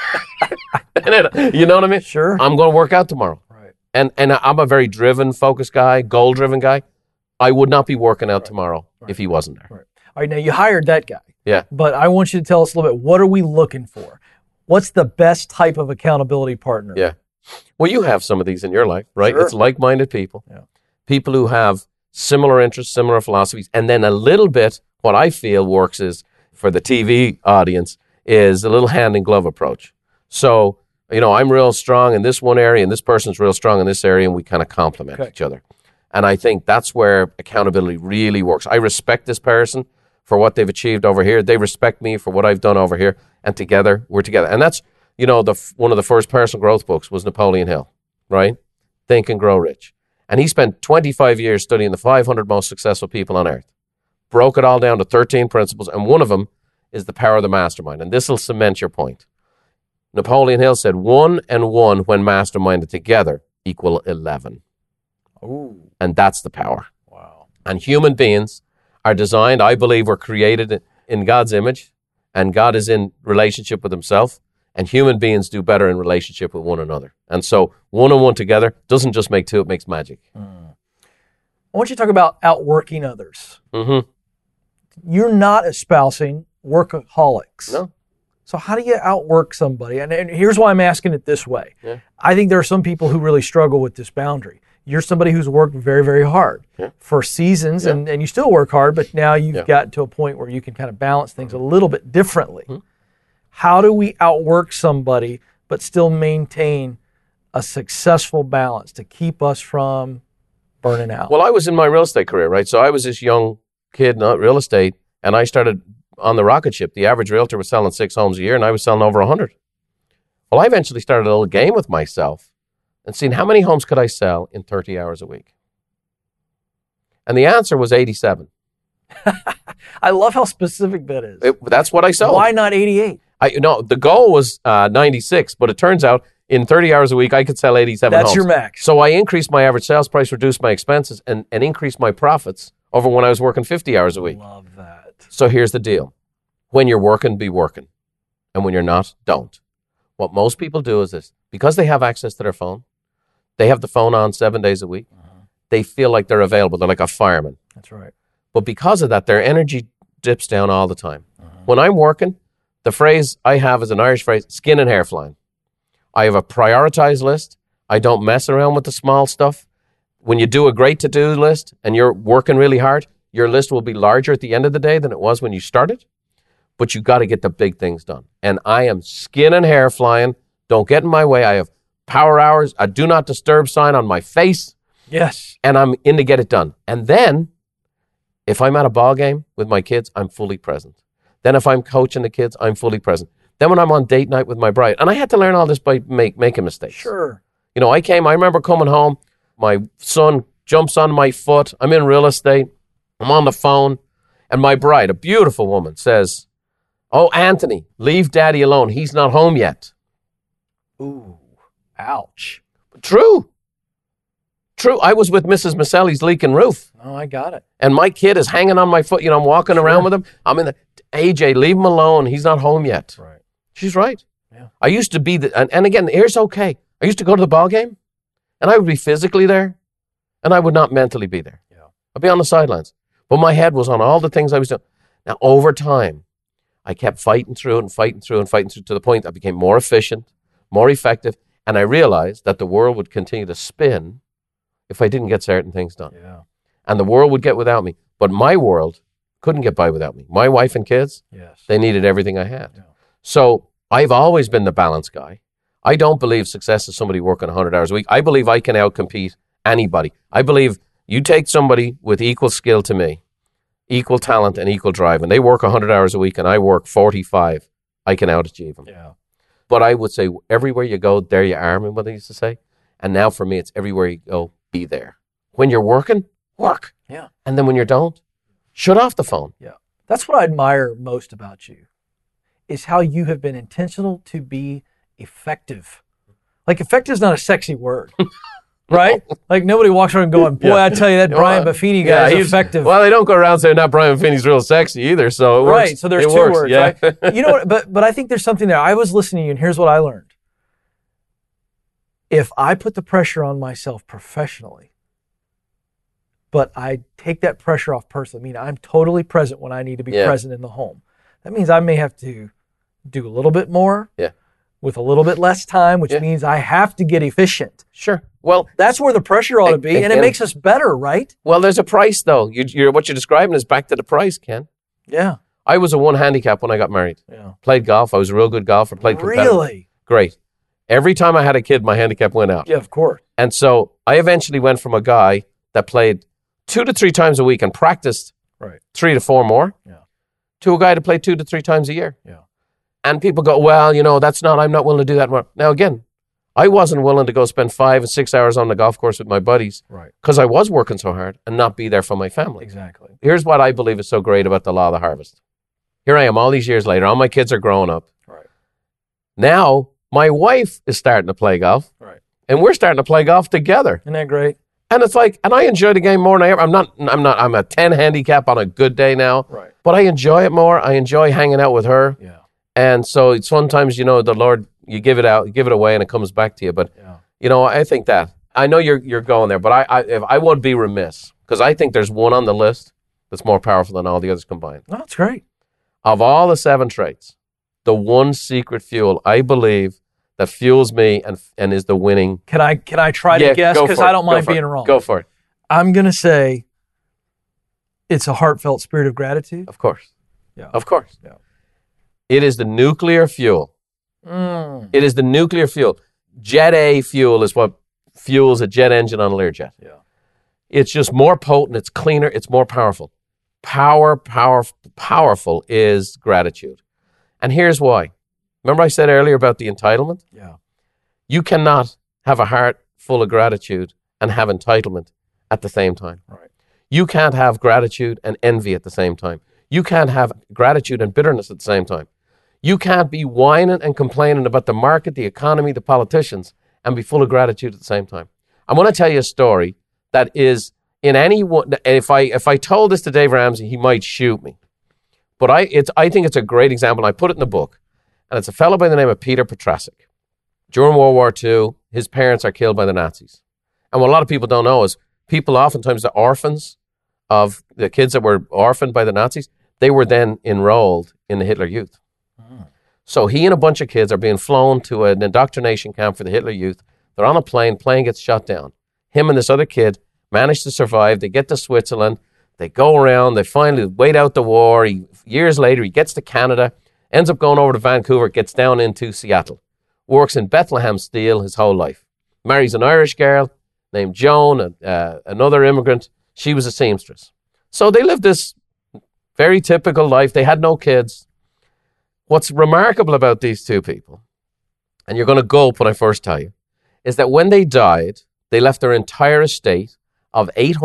You know what I mean? Sure. I'm going to work out tomorrow. Right. And I'm a very driven, focused guy, goal-driven guy. I would not be working out tomorrow if he wasn't there. Right. All right, now you hired that guy. Yeah. But I want you to tell us a little bit, what are we looking for? What's the best type of accountability partner? Yeah. Well, you have some of these in your life, right? Sure. It's like-minded people. Yeah. People who have similar interests, similar philosophies. And then a little bit, what I feel works is, for the TV audience, is a little hand-in-glove approach. So, I'm real strong in this one area, and this person's real strong in this area, and we kind of complement each other. And I think that's where accountability really works. I respect this person for what they've achieved over here. They respect me for what I've done over here. And together, we're together. And that's, one of the first personal growth books was Napoleon Hill, right? Think and Grow Rich. And he spent 25 years studying the 500 most successful people on earth. Broke it all down to 13 principles, and one of them is the power of the mastermind. And this will cement your point. Napoleon Hill said 1 and 1 when masterminded together equal 11. Ooh. And that's the power. Wow. And human beings are designed, I believe, were created in God's image, and God is in relationship with himself, and human beings do better in relationship with one another. And so 1 and 1 together doesn't just make 2, it makes magic. I want you to talk about outworking others. Mm-hmm. you're not espousing workaholics. No. So how do you outwork somebody? And here's why I'm asking it this way. Yeah. I think there are some people who really struggle with this boundary. You're somebody who's worked very, very hard for seasons, and you still work hard, but now you've gotten to a point where you can kind of balance things a little bit differently. How do we outwork somebody but still maintain a successful balance to keep us from burning out? Well, I was in my real estate career, right? So I was this young kid, not real estate, and I started on the rocket ship. The average realtor was selling 6 homes a year, and I was selling over 100. Well, I eventually started a little game with myself and seeing how many homes could I sell in 30 hours a week. And the answer was 87. I love how specific that is. That's what I sold. Why not 88? No, the goal was 96, but it turns out in 30 hours a week, I could sell 87 homes. That's your max. So I increased my average sales price, reduced my expenses, and increased my profits over when I was working 50 hours a week. Love that. So here's the deal. When you're working, be working. And when you're not, don't. What most people do is this. Because they have access to their phone, they have the phone on 7 days a week, they feel like they're available. They're like a fireman. That's right. But because of that, their energy dips down all the time. When I'm working, the phrase I have is an Irish phrase, skin and hair flying. I have a prioritized list. I don't mess around with the small stuff. When you do a great to-do list and you're working really hard, your list will be larger at the end of the day than it was when you started. But you got to get the big things done. And I am skin and hair flying. Don't get in my way. I have power hours, a do not disturb sign on my face. Yes. And I'm in to get it done. And then if I'm at a ball game with my kids, I'm fully present. Then if I'm coaching the kids, I'm fully present. Then when I'm on date night with my bride, and I had to learn all this by making mistakes. Sure. You know, I remember coming home, my son jumps on my foot, I'm in real estate, I'm on the phone, and my bride, a beautiful woman, says, "Oh, Anthony, leave daddy alone. He's not home yet." Ooh, ouch. True. I was with Mrs. Maselli's leaking roof. Oh, I got it. And my kid is hanging on my foot. You know, I'm walking around with him. I'm in the, AJ, leave him alone. He's not home yet. Right. She's right. Yeah. I used to be, and again, here's okay. I used to go to the ball game, and I would be physically there, and I would not mentally be there. Yeah. I'd be on the sidelines. But my head was on all the things I was doing. Now, over time, I kept fighting through it and fighting through to the point I became more efficient, more effective, and I realized that the world would continue to spin if I didn't get certain things done. Yeah. And the world would get without me. But my world couldn't get by without me. My wife and kids, Yes. they needed everything I had. Yeah. So I've always been the balance guy. I don't believe success is somebody working 100 hours a week. I believe I can outcompete anybody. I believe you take somebody with equal skill to me, equal talent and equal drive, and they work 100 hours a week and I work 45, I can outachieve them. Yeah. But I would say everywhere you go, there you are, remember what they used to say? And now for me, it's everywhere you go, be there. When you're working, work. Yeah. And then when you don't, shut off the phone. Yeah. That's what I admire most about you, is how you have been intentional to be effective. Like, effective is not a sexy word, right? Like, nobody walks around going, boy, I tell you, that Brian Buffini guy is effective. Well, they don't go around saying that Brian Buffini's real sexy either, so it works. Right, so there's two words, right? You know what, but I think there's something there. I was listening to you, and here's what I learned. If I put the pressure on myself professionally, but I take that pressure off personally, I mean, I'm totally present when I need to be present in the home. That means I may have to do a little bit more with a little bit less time, which means I have to get efficient. Sure. Well, that's where the pressure ought to be, and it makes us better, right? Well, there's a price, though. What you're describing is back to the price, Ken. Yeah. I was a one handicap when I got married. Yeah. Played golf. I was a real good golfer. Played competitive. Really? Great. Every time I had a kid, my handicap went out. Yeah, of course. And so I eventually went from a guy that played 2 to 3 times a week and practiced 3 to 4 more to a guy that played 2 to 3 times a year. Yeah. And people go, well, I'm not willing to do that more. Now, again, I wasn't willing to go spend 5 and 6 hours on the golf course with my buddies because I was working so hard and not be there for my family. Exactly. Here's what I believe is so great about the law of the harvest. Here I am all these years later. All my kids are growing up. Right. Now, my wife is starting to play golf. Right. And we're starting to play golf together. Isn't that great? And it's like, and I enjoy the game more than I ever. I'm a 10 handicap on a good day now. Right. But I enjoy it more. I enjoy hanging out with her. Yeah. And so sometimes, the Lord, you give it out, you give it away, and it comes back to you. But, I think that. I know you're going there, but I would be remiss because I think there's one on the list that's more powerful than all the others combined. Oh, that's great. Of all the 7 traits, the one secret fuel I believe that fuels me and is the winning. Can I try to guess? Because I don't mind being wrong. Go for it. I'm going to say it's a heartfelt spirit of gratitude. Of course. Yeah. Of course. Yeah. It is the nuclear fuel. It is the nuclear fuel. Jet A fuel is what fuels a jet engine on a Learjet. Yeah. It's just more potent, it's cleaner, it's more powerful. Powerful is gratitude. And here's why. Remember I said earlier about the entitlement? Yeah. You cannot have a heart full of gratitude and have entitlement at the same time. Right. You can't have gratitude and envy at the same time. You can't have gratitude and bitterness at the same time. You can't be whining and complaining about the market, the economy, the politicians, and be full of gratitude at the same time. I'm going to tell you a story that is in any one. If I told this to Dave Ramsey, he might shoot me. But I think it's a great example. I put it in the book, and it's a fellow by the name of Peter Petrasik. During World War II, his parents are killed by the Nazis. And what a lot of people don't know is people oftentimes, the orphans of the kids that were orphaned by the Nazis, they were then enrolled in the Hitler Youth. So he and a bunch of kids are being flown to an indoctrination camp for the Hitler Youth. They're on a plane gets shot down. Him and this other kid manage to survive. They get to Switzerland. They go around. They finally wait out the war. Years later, he gets to Canada, ends up going over to Vancouver, gets down into Seattle, works in Bethlehem Steel his whole life. Marries an Irish girl named Joan, another immigrant. She was a seamstress. So they lived this very typical life. They had no kids. What's remarkable about these two people, and you're going to gulp when I first tell you, is that when they died, they left their entire estate of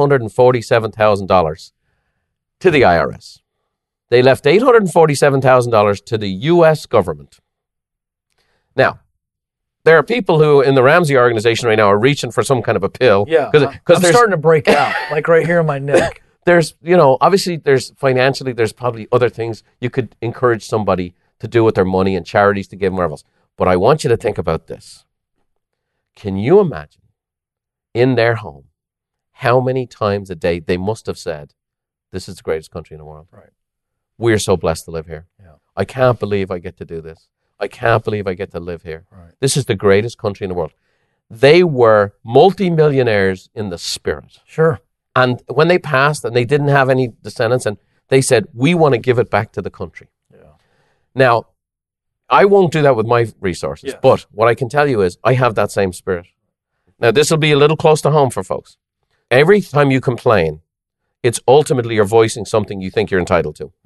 $847,000 to the IRS. They left $847,000 to the U.S. government. Now, there are people who in the Ramsey organization right now are reaching for some kind of a pill. Yeah, I'm starting to break out, like right here in my neck. There's, obviously there's financially, there's probably other things you could encourage somebody to do with their money and charities to give them, whatever else. But I want you to think about this. Can you imagine in their home how many times a day they must have said, this is the greatest country in the world. Right. We're so blessed to live here. Yeah. I can't believe I get to do this. I can't believe I get to live here. Right. This is the greatest country in the world. They were multimillionaires in the spirit. Sure. And when they passed and they didn't have any descendants, and they said, we want to give it back to the country. Yeah. Now, I won't do that with my resources, Yes. but what I can tell you is I have that same spirit. Now, this will be a little close to home for folks. Every time you complain, it's ultimately you're voicing something you think you're entitled to.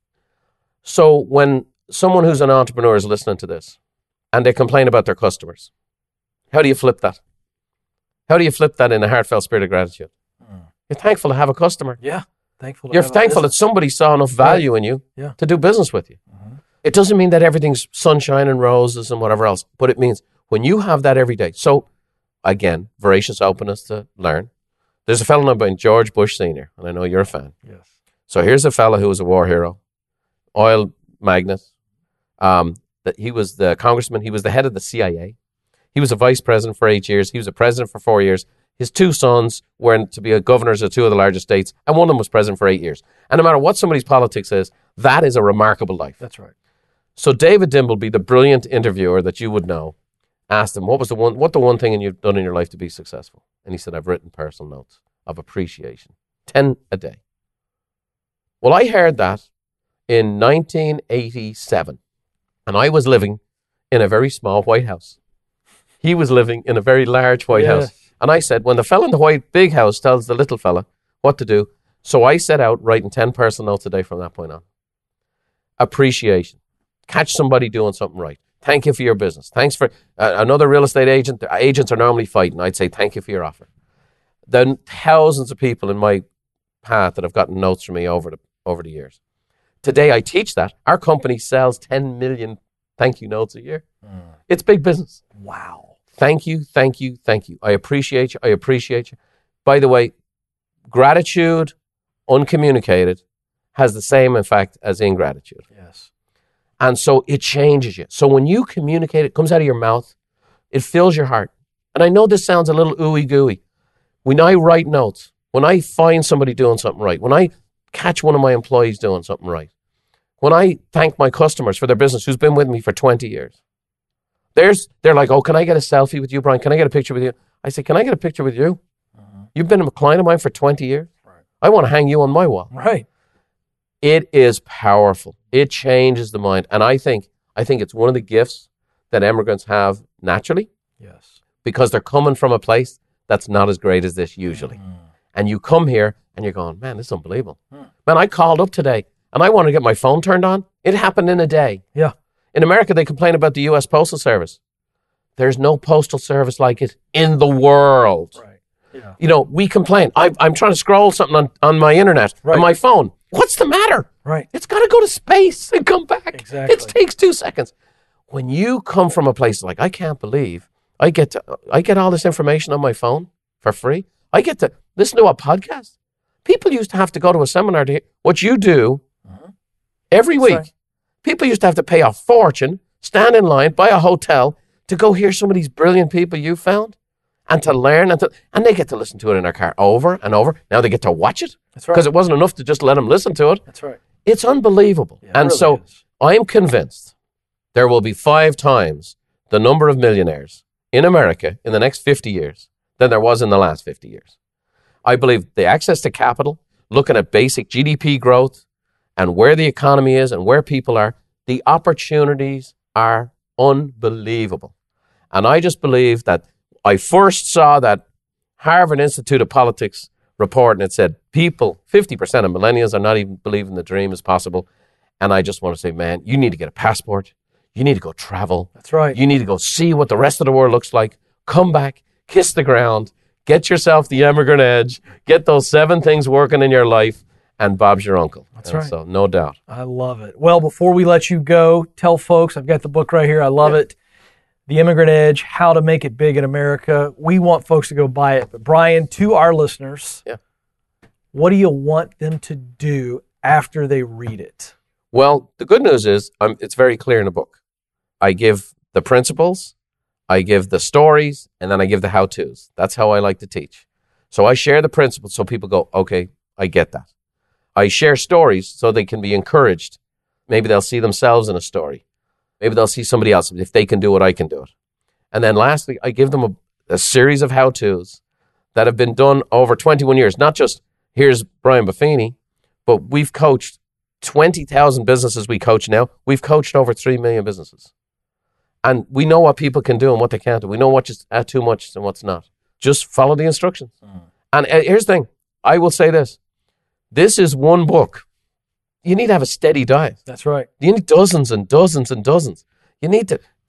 So when someone who's an entrepreneur is listening to this and they complain about their customers, how do you flip that? How do you flip that in a heartfelt spirit of gratitude? You're thankful to have a customer. Yeah. Thankful. You're thankful that somebody saw enough value in you Yeah. to do business with you. It doesn't mean that everything's sunshine and roses and whatever else, but it means when you have that every day. So, again, voracious openness to learn. There's a fellow named George Bush Sr., and I know you're a fan. Yes. So here's a fellow who was a war hero, oil magnate. That he was the congressman. He was the head of the CIA. He was a vice president for 8 years. He was a president for 4 years. His two sons were to be governors of two of the largest states, and one of them was president for 8 years. And no matter what somebody's politics is, that is a remarkable life. That's right. So David Dimbleby, the brilliant interviewer that you would know, asked him, what the one thing you've done in your life to be successful? And he said, I've written personal notes of appreciation, 10 a day. Well, I heard that in 1987, and I was living in a very small White House. He was living in a very large White House. And I said, when the fella in the big house tells the little fella what to do, so I set out writing 10 personal notes a day from that point on. Appreciation. Catch somebody doing something right. Thank you for your business. Thanks for another real estate agent. The agents are normally fighting. I'd say thank you for your offer. Then thousands of people in my path that have gotten notes from me over the years. Today I teach that. Our company sells 10 million thank you notes a year. It's big business. Wow. Thank you, thank you, thank you. I appreciate you. I appreciate you. By the way, gratitude uncommunicated has the same effect as ingratitude. Yes. And so it changes you. So when you communicate, it comes out of your mouth, it fills your heart. And I know this sounds a little ooey gooey. When I write notes, when I find somebody doing something right, when I catch one of my employees doing something right. When I thank my customers for their business who's been with me for 20 years, they're like, oh, can I get a selfie with you, Brian? Can I get a picture with you? I say, can I get a picture with you? You've been a client of mine for 20 years. Right. I want to hang you on my wall. Right. It is powerful. It changes the mind. And I think it's one of the gifts that immigrants have naturally. Yes. Because they're coming from a place that's not as great as this usually. And you come here and you're going, man, this is unbelievable. Man, I called up today and I wanted to get my phone turned on. It happened in a day. Yeah. In America, they complain about the U.S. Postal Service. There's no postal service like it in the world. Right. Yeah. You know, we complain. I'm trying to scroll something on my internet, on my phone. What's the matter? Right. It's got to go to space and come back. Exactly. It takes 2 seconds. When you come from a place like, I can't believe I get all this information on my phone for free. I get to listen to a podcast. People used to have to go to a seminar to hear what you do every week. Right. People used to have to pay a fortune, stand in line, buy a hotel to go hear some of these brilliant people you found and to learn. And they get to listen to it in their car over and over. Now they get to watch it. That's right. Because it wasn't enough to just let them listen to it. That's right. It's unbelievable. Yeah, and it really so is. I'm convinced there will be 5 times the number of millionaires in America in the next 50 years than there was in the last 50 years. I believe the access to capital, looking at basic GDP growth and where the economy is and where people are, the opportunities are unbelievable. And I just believe that I first saw that Harvard Institute of Politics report and it said 50% of millennials are not even believing the dream is possible. And I just want to say, man, you need to get a passport. You need to go travel. That's right. You need to go see what the rest of the world looks like. Come back, kiss the ground, get yourself the immigrant edge, get those 7 things working in your life, and Bob's your uncle. That's right. So no doubt. I love it. Well, before we let you go, tell folks, I've got the book right here. I love it. The Immigrant Edge, How to Make It Big in America. We want folks to go buy it. But Brian, to our listeners, what do you want them to do after they read it? Well, the good news is it's very clear in the book. I give the principles, I give the stories, and then I give the how-tos. That's how I like to teach. So I share the principles so people go, okay, I get that. I share stories so they can be encouraged. Maybe they'll see themselves in a story. Maybe they'll see somebody else. If they can do it, I can do it. And then lastly, I give them a series of how-tos that have been done over 21 years. Not just, here's Brian Buffini, but we've coached 20,000 businesses we coach now. We've coached over 3 million businesses. And we know what people can do and what they can't do. We know what's too much and what's not. Just follow the instructions. And here's the thing. I will say this. This is one book. You need to have a steady diet. That's right. You need dozens and dozens and dozens. You need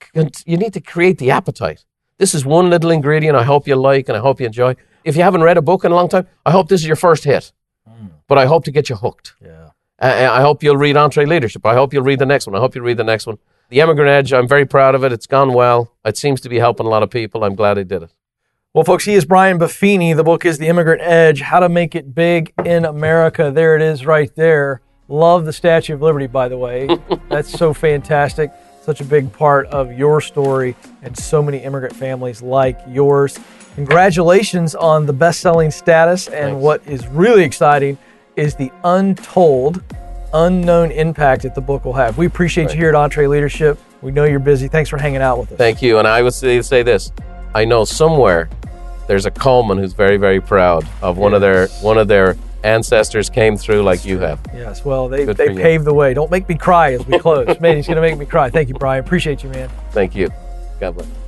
to create the appetite. This is one little ingredient I hope you like and I hope you enjoy. If you haven't read a book in a long time, I hope this is your first hit. But I hope to get you hooked. Yeah. I hope you'll read EntreLeadership. I hope you'll read the next one. I hope you'll read the next one. The Immigrant Edge, I'm very proud of it. It's gone well. It seems to be helping a lot of people. I'm glad I did it. Well, folks, he is Brian Buffini. The book is The Immigrant Edge, How to Make It Big in America. There it is right there. Love the Statue of Liberty, by the way. That's so fantastic. Such a big part of your story and so many immigrant families like yours. Congratulations on the best-selling status. And Thanks. What is really exciting is the untold, unknown impact that the book will have. We appreciate you here at EntreLeadership. We know you're busy. Thanks for hanging out with us. Thank you. And I would say this. I know somewhere there's a Coleman who's very, very proud of one of their ancestors came through like you have. Yes, well, they Good for you. paved the way. Don't make me cry as we close. Man, he's going to make me cry. Thank you, Brian. Appreciate you, man. Thank you. God bless.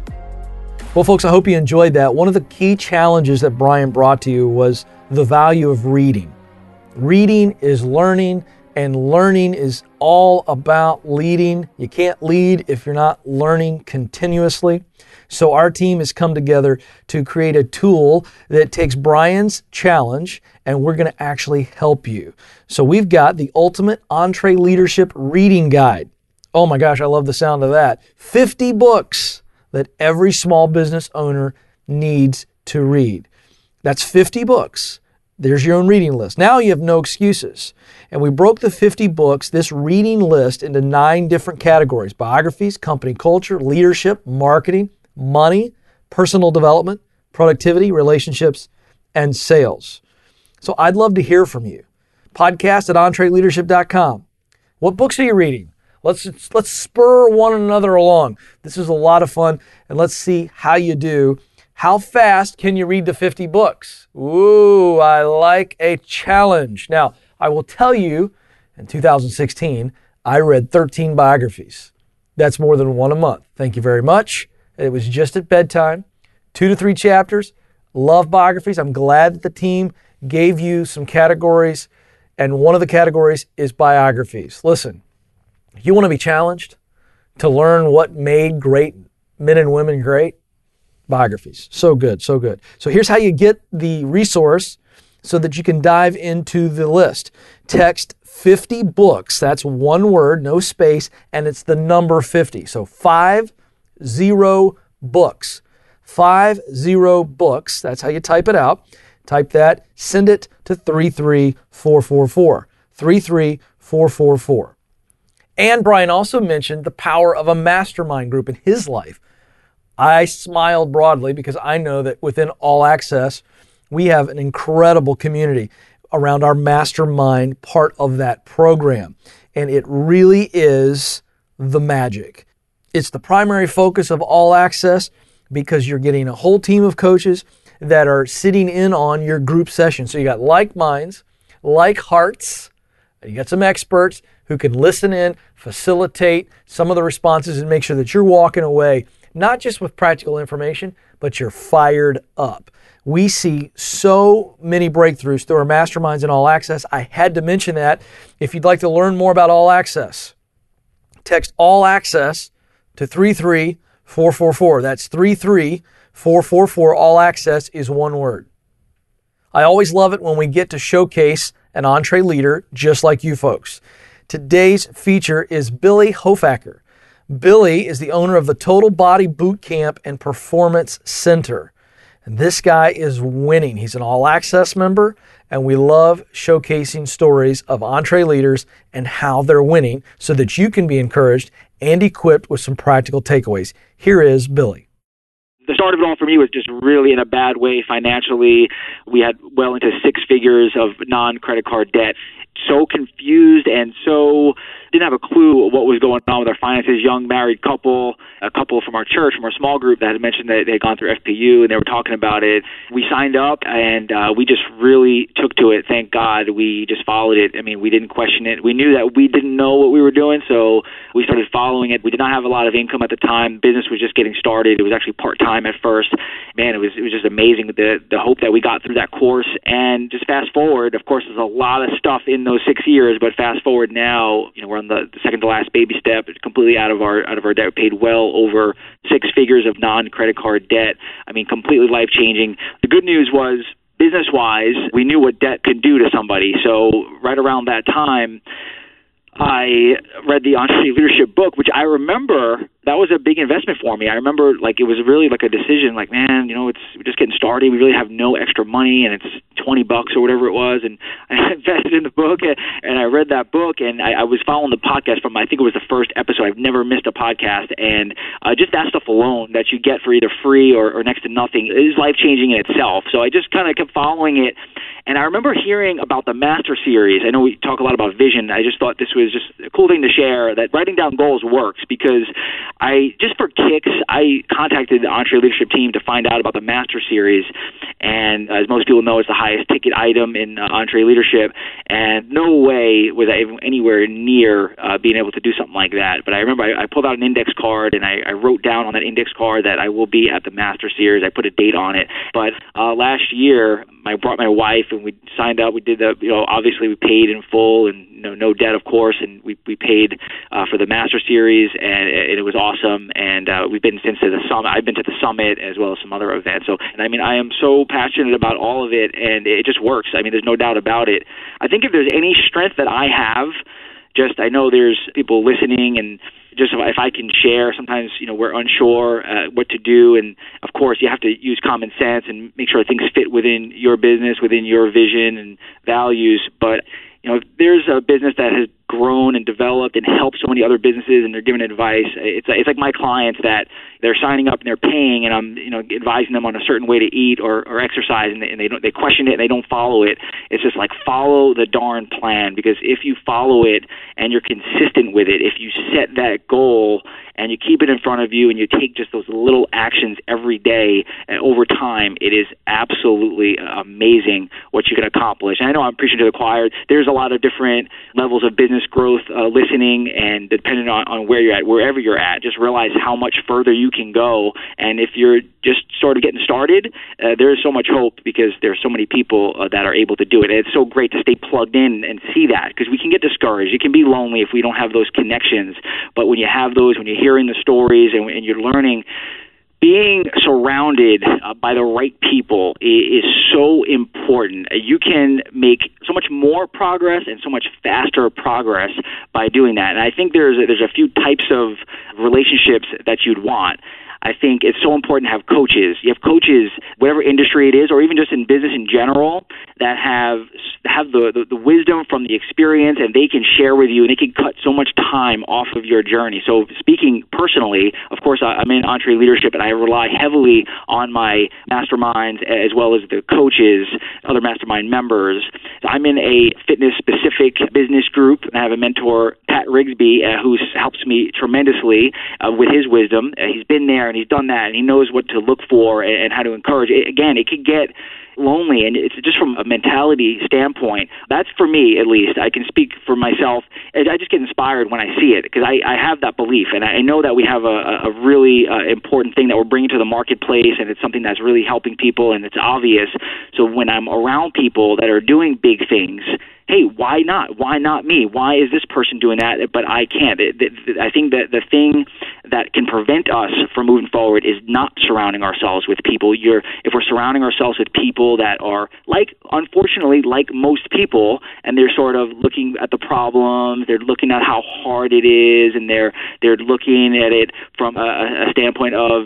Well, folks, I hope you enjoyed that. One of the key challenges that Brian brought to you was the value of reading. Reading is learning, and learning is all about leading. You can't lead if you're not learning continuously. So our team has come together to create a tool that takes Brian's challenge and we're going to actually help you. So we've got the Ultimate EntreLeadership Reading Guide. Oh my gosh, I love the sound of that. 50 books that every small business owner needs to read. That's 50 books. There's your own reading list. Now you have no excuses. And we broke the 50 books, this reading list, into 9 different categories: biographies, company culture, leadership, marketing, money, personal development, productivity, relationships, and sales. So I'd love to hear from you. podcast@entreleadership.com. What books are you reading? Let's spur one another along. This is a lot of fun, and let's see how you do. How fast can you read the 50 books? Ooh, I like a challenge. Now, I will tell you, in 2016, I read 13 biographies. That's more than one a month. Thank you very much. It was just at bedtime, 2 to 3 chapters. Love biographies. I'm glad that the team gave you some categories, and one of the categories is biographies. Listen, if you want to be challenged to learn what made great men and women great, biographies. So good, so good. So here's how you get the resource so that you can dive into the list. Text 50 books. That's one word, no space, and it's the number 50. So 50 books. 50 books. That's how you type it out. Type that, send it to 33444. 33444. And Brian also mentioned the power of a mastermind group in his life. I smiled broadly because I know that within All Access, we have an incredible community around our mastermind part of that program. And it really is the magic. It's the primary focus of All Access because you're getting a whole team of coaches that are sitting in on your group session. So you got like minds, like hearts, and you got some experts who can listen in, facilitate some of the responses, and make sure that you're walking away not just with practical information, but you're fired up. We see so many breakthroughs through our masterminds and All Access. I had to mention that. If you'd like to learn more about All Access, text All Access to 33444. That's 33444. All Access is one word. I always love it when we get to showcase an EntreLeader just like you folks. Today's feature is Billy Hofacker. Billy is the owner of the Total Body Boot Camp and Performance Center. And this guy is winning. He's an All Access member, and we love showcasing stories of EntreLeaders and how they're winning so that you can be encouraged and equipped with some practical takeaways. Here is Billy. The start of it all for me was just really in a bad way financially. We had well into 6 figures of non-credit card debt. So confused and so didn't have a clue what was going on with our finances. Young married couple, a couple from our church, from our small group that had mentioned that they had gone through FPU and they were talking about it. We signed up and we just really took to it. Thank God we just followed it. I mean, we didn't question it. We knew that we didn't know what we were doing, so we started following it. We did not have a lot of income at the time. Business was just getting started. It was actually part-time at first. Man, it was just amazing the hope that we got through that course. And just fast forward, of course, there's a lot of stuff in those 6 years, but fast forward now, we're on the second to last baby step. It's completely out of our debt. We paid well over 6 figures of non-credit card debt. I mean, completely life-changing. The good news was, business-wise, we knew what debt could do to somebody. So right around that time, I read the EntreLeadership book, which I remember that was a big investment for me. I remember it was really like a decision, man, we're just getting started. We really have no extra money and it's $20 or whatever it was. And I invested in the book and I read that book and I was following the podcast from, I think it was the first episode. I've never missed a podcast. And just that stuff alone that you get for either free or next to nothing is life-changing in itself. So I just kind of kept following it. And I remember hearing about the Master Series. I know we talk a lot about vision. I just thought this was just a cool thing to share, that writing down goals works, because just for kicks, I contacted the EntreLeadership team to find out about the Master Series. And as most people know, it's the highest ticket item in EntreLeadership. And no way was I even anywhere near being able to do something like that. But I remember I pulled out an index card and I wrote down on that index card that I will be at the Master Series. I put a date on it. But last year, I brought my wife and we signed up. We did obviously we paid in full and no debt, of course, and we paid for the Master Series, and it was awesome. And we've been since to the summit. I've been to the summit as well as some other events. So, and I mean, I am so passionate about all of it, and it just works. I mean, there's no doubt about it. I think if there's any strength that I have, I know there's people listening, and just if I can share, sometimes, we're unsure what to do. And of course, you have to use common sense and make sure things fit within your business, within your vision and values. But, if there's a business that has grown and developed and helped so many other businesses, and they're giving advice. It's like my clients that they're signing up and they're paying, and I'm advising them on a certain way to eat or exercise, and they question it and they don't follow it. It's just like, follow the darn plan, because if you follow it and you're consistent with it, if you set that goal and you keep it in front of you and you take just those little actions every day, and over time, it is absolutely amazing what you can accomplish. And I know I'm preaching to the choir. There's a lot of different levels of business growth listening, and depending on where you're at, wherever you're at, just realize how much further you can go. And if you're just sort of getting started, there is so much hope, because there's so many people that are able to do it. And it's so great to stay plugged in and see that, because we can get discouraged. It can be lonely if we don't have those connections. But when you have those, when you're hearing the stories and you're learning, being surrounded by the right people is so important. You can make so much more progress and so much faster progress by doing that. And I think there's a few types of relationships that you'd want. I think it's so important to have coaches. You have coaches, whatever industry it is, or even just in business in general, that have the wisdom from the experience, and they can share with you, and they can cut so much time off of your journey. So speaking personally, of course, I'm in EntreLeadership, and I rely heavily on my masterminds as well as the coaches, other mastermind members. I'm in a fitness-specific business group, and I have a mentor, Pat Rigsby, who helps me tremendously with his wisdom. He's been there, and he's done that, and he knows what to look for and how to encourage. Again, it could get lonely, and it's just from a mentality standpoint. That's, for me at least, I can speak for myself. I just get inspired when I see it, because I have that belief, and I know that we have a really important thing that we're bringing to the marketplace, and it's something that's really helping people, and it's obvious. So when I'm around people that are doing big things, hey, why not? Why not me? Why is this person doing that, but I can't? I think that the thing that can prevent us from moving forward is not surrounding ourselves with people. If we're surrounding ourselves with people that are, unfortunately, like most people, and they're sort of looking at the problems, they're looking at how hard it is, and they're looking at it from a standpoint of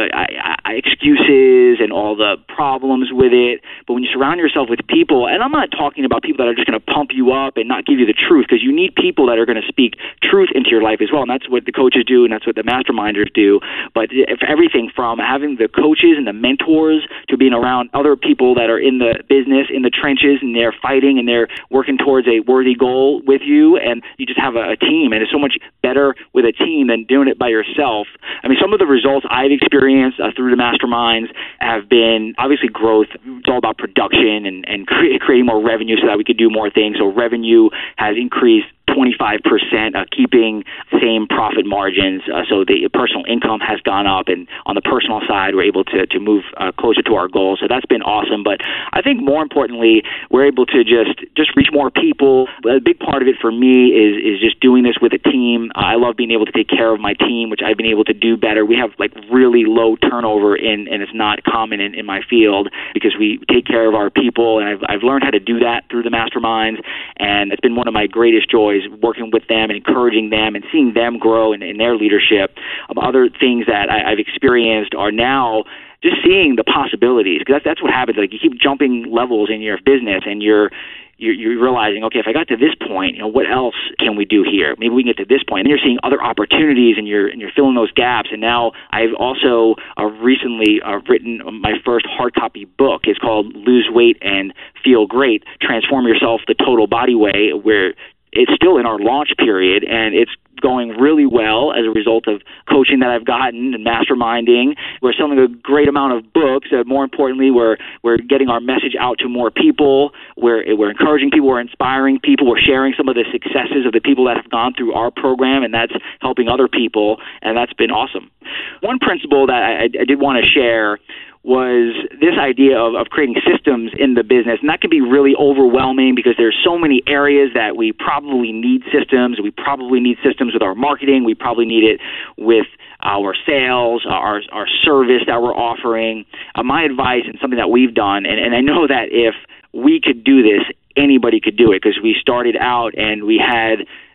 excuses and all the problems with it. But when you surround yourself with people, and I'm not talking about people that are just going to pump you up and not give you the truth, because you need people that are going to speak truth into your life as well, and that's what the coaches do, and that's what the masterminders do. But for everything from having the coaches and the mentors to being around other people that are in the business, in the trenches, and they're fighting and they're working towards a worthy goal with you, and you just have a team, and it's so much better with a team than doing it by yourself. I mean, some of the results I've experienced through the masterminds have been obviously growth. It's all about production and creating more revenue so that we could do more things. So revenue has increased 25%, keeping same profit margins. So the personal income has gone up, and on the personal side, we're able to move closer to our goals. So that's been awesome. But I think more importantly, we're able to just reach more people. A big part of it for me is just doing this with a team. I love being able to take care of my team, which I've been able to do better. We have really low turnover, and it's not common in my field, because we take care of our people, and I've learned how to do that through the masterminds, and it's been one of my greatest joys, working with them and encouraging them and seeing them grow in their leadership. Other things that I've experienced are now just seeing the possibilities, because that's what happens. You keep jumping levels in your business, and you're realizing, okay, if I got to this point, what else can we do here? Maybe we can get to this point. And you're seeing other opportunities, and you're filling those gaps. And now I've also recently written my first hard copy book. It's called Lose Weight and Feel Great: Transform Yourself the Total Body Way, where it's still in our launch period, and it's going really well as a result of coaching that I've gotten and masterminding. We're selling a great amount of books. More importantly, we're getting our message out to more people. We're encouraging people. We're inspiring people. We're sharing some of the successes of the people that have gone through our program, and that's helping other people, and that's been awesome. One principle that I did want to share was this idea of creating systems in the business. And that can be really overwhelming, because there's so many areas that we probably need systems. We probably need systems with our marketing. We probably need it with our sales, our service that we're offering. My advice, and something that we've done, and I know that if we could do this, anybody could do it, because we started out and we had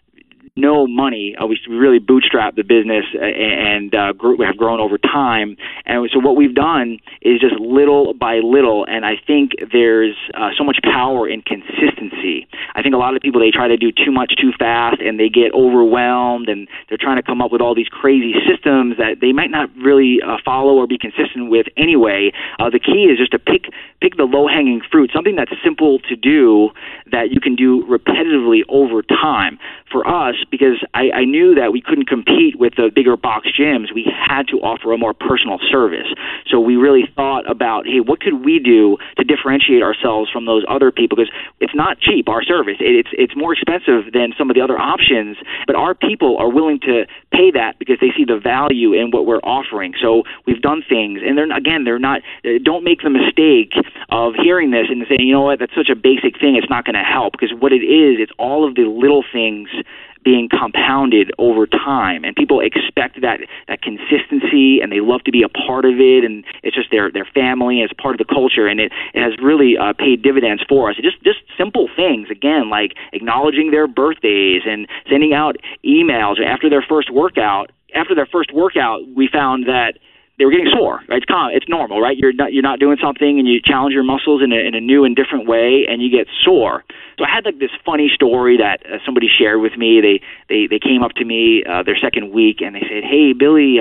no money. We really bootstrapped the business and we have grown over time. And so what we've done is just little by little, and I think there's so much power in consistency. I think a lot of people, they try to do too much too fast, and they get overwhelmed, and they're trying to come up with all these crazy systems that they might not really follow or be consistent with anyway. The key is just to pick the low-hanging fruit, something that's simple to do that you can do repetitively over time. For us, because I knew that we couldn't compete with the bigger box gyms, we had to offer a more personal service. So we really thought about, hey, what could we do to differentiate ourselves from those other people? Because it's not cheap, our service. It's more expensive than some of the other options, but our people are willing to pay that because they see the value in what we're offering. So we've done things, and they're not, don't make the mistake of hearing this and saying, you know what, that's such a basic thing, it's not going to help. Because what it is, it's all of the little things being compounded over time, and people expect that consistency, and they love to be a part of it, and it's just their family, it's part of the culture, and it has really paid dividends for us. Just simple things, again, like acknowledging their birthdays and sending out emails after their first workout. After their first workout, we found that they were getting sore. Right? It's normal, right? You're not doing something, and you challenge your muscles in a new and different way, and you get sore. So I had like this funny story that somebody shared with me. They came up to me their second week, and they said, "Hey, Billy,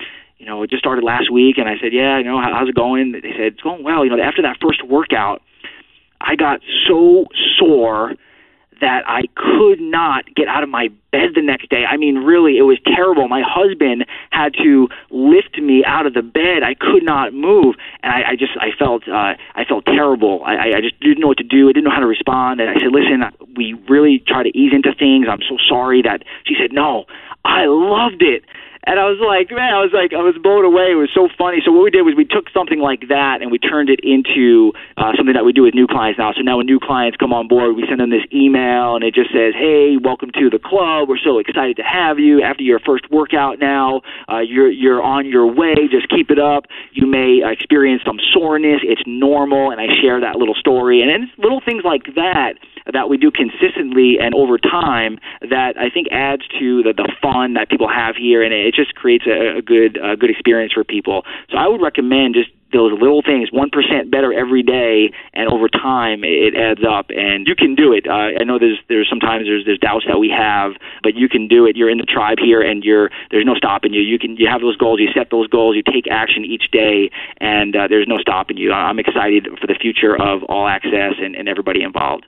it just started last week." And I said, "Yeah, how's it going?" They said, "It's going well. After that first workout, I got so sore that I could not get out of my bed the next day. I mean, really, it was terrible. My husband had to lift me out of the bed. I could not move, and I felt terrible. I just didn't know what to do. I didn't know how to respond. And I said, "Listen, we really try to ease into things. I'm so sorry that." She said, "No, I loved it." And I was like, I was blown away. It was so funny. So what we did was we took something like that and we turned it into something that we do with new clients now. So now when new clients come on board, we send them this email, and it just says, "Hey, welcome to the club. We're so excited to have you. After your first workout now, you're on your way. Just keep it up. You may experience some soreness. It's normal." And I share that little story. And it's little things like that we do consistently and over time that I think adds to the fun that people have here, and it just creates a good experience for people. So I would recommend just those little things, 1% better every day, and over time it adds up, and you can do it. I know there's sometimes doubts that we have, but you can do it. You're in the tribe here, and there's no stopping you. You have those goals, you set those goals, you take action each day, and there's no stopping you. I'm excited for the future of All Access and everybody involved.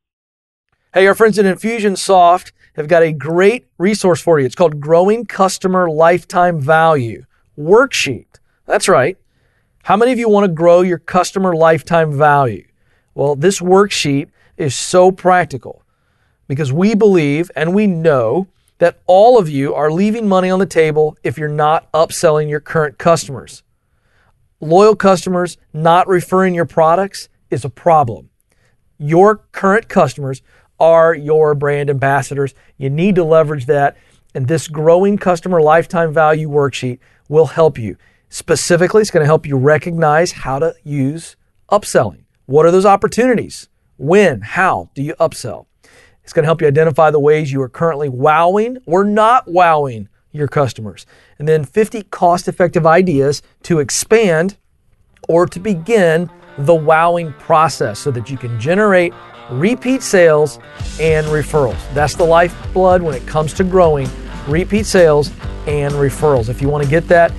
Hey, our friends at Infusionsoft have got a great resource for you. It's called Growing Customer Lifetime Value Worksheet. That's right. How many of you want to grow your customer lifetime value? Well, this worksheet is so practical because we believe and we know that all of you are leaving money on the table if you're not upselling your current customers. Loyal customers not referring your products is a problem. Your current customers are your brand ambassadors. You need to leverage that, and this Growing Customer Lifetime Value Worksheet will help you. Specifically, it's going to help you recognize how to use upselling. What are those opportunities? When? How do you upsell? It's going to help you identify the ways you are currently wowing or not wowing your customers. And then 50 cost-effective ideas to expand or to begin the wowing process so that you can generate repeat sales and referrals. That's the lifeblood when it comes to growing repeat sales and referrals. If you want to get that,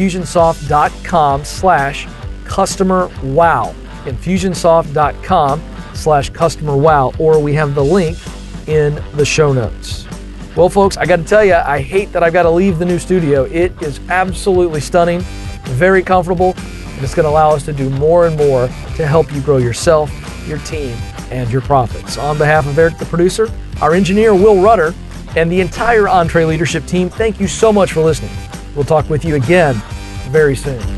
Infusionsoft.com/customer-wow. Infusionsoft.com/customer-wow, or we have the link in the show notes. Well, folks, I got to tell you, I hate that I've got to leave the new studio. It is absolutely stunning, very comfortable, and it's going to allow us to do more and more to help you grow yourself, your team, and your profits. On behalf of Eric, the producer, our engineer, Will Rudder, and the entire EntreLeadership team, thank you so much for listening. We'll talk with you again very soon.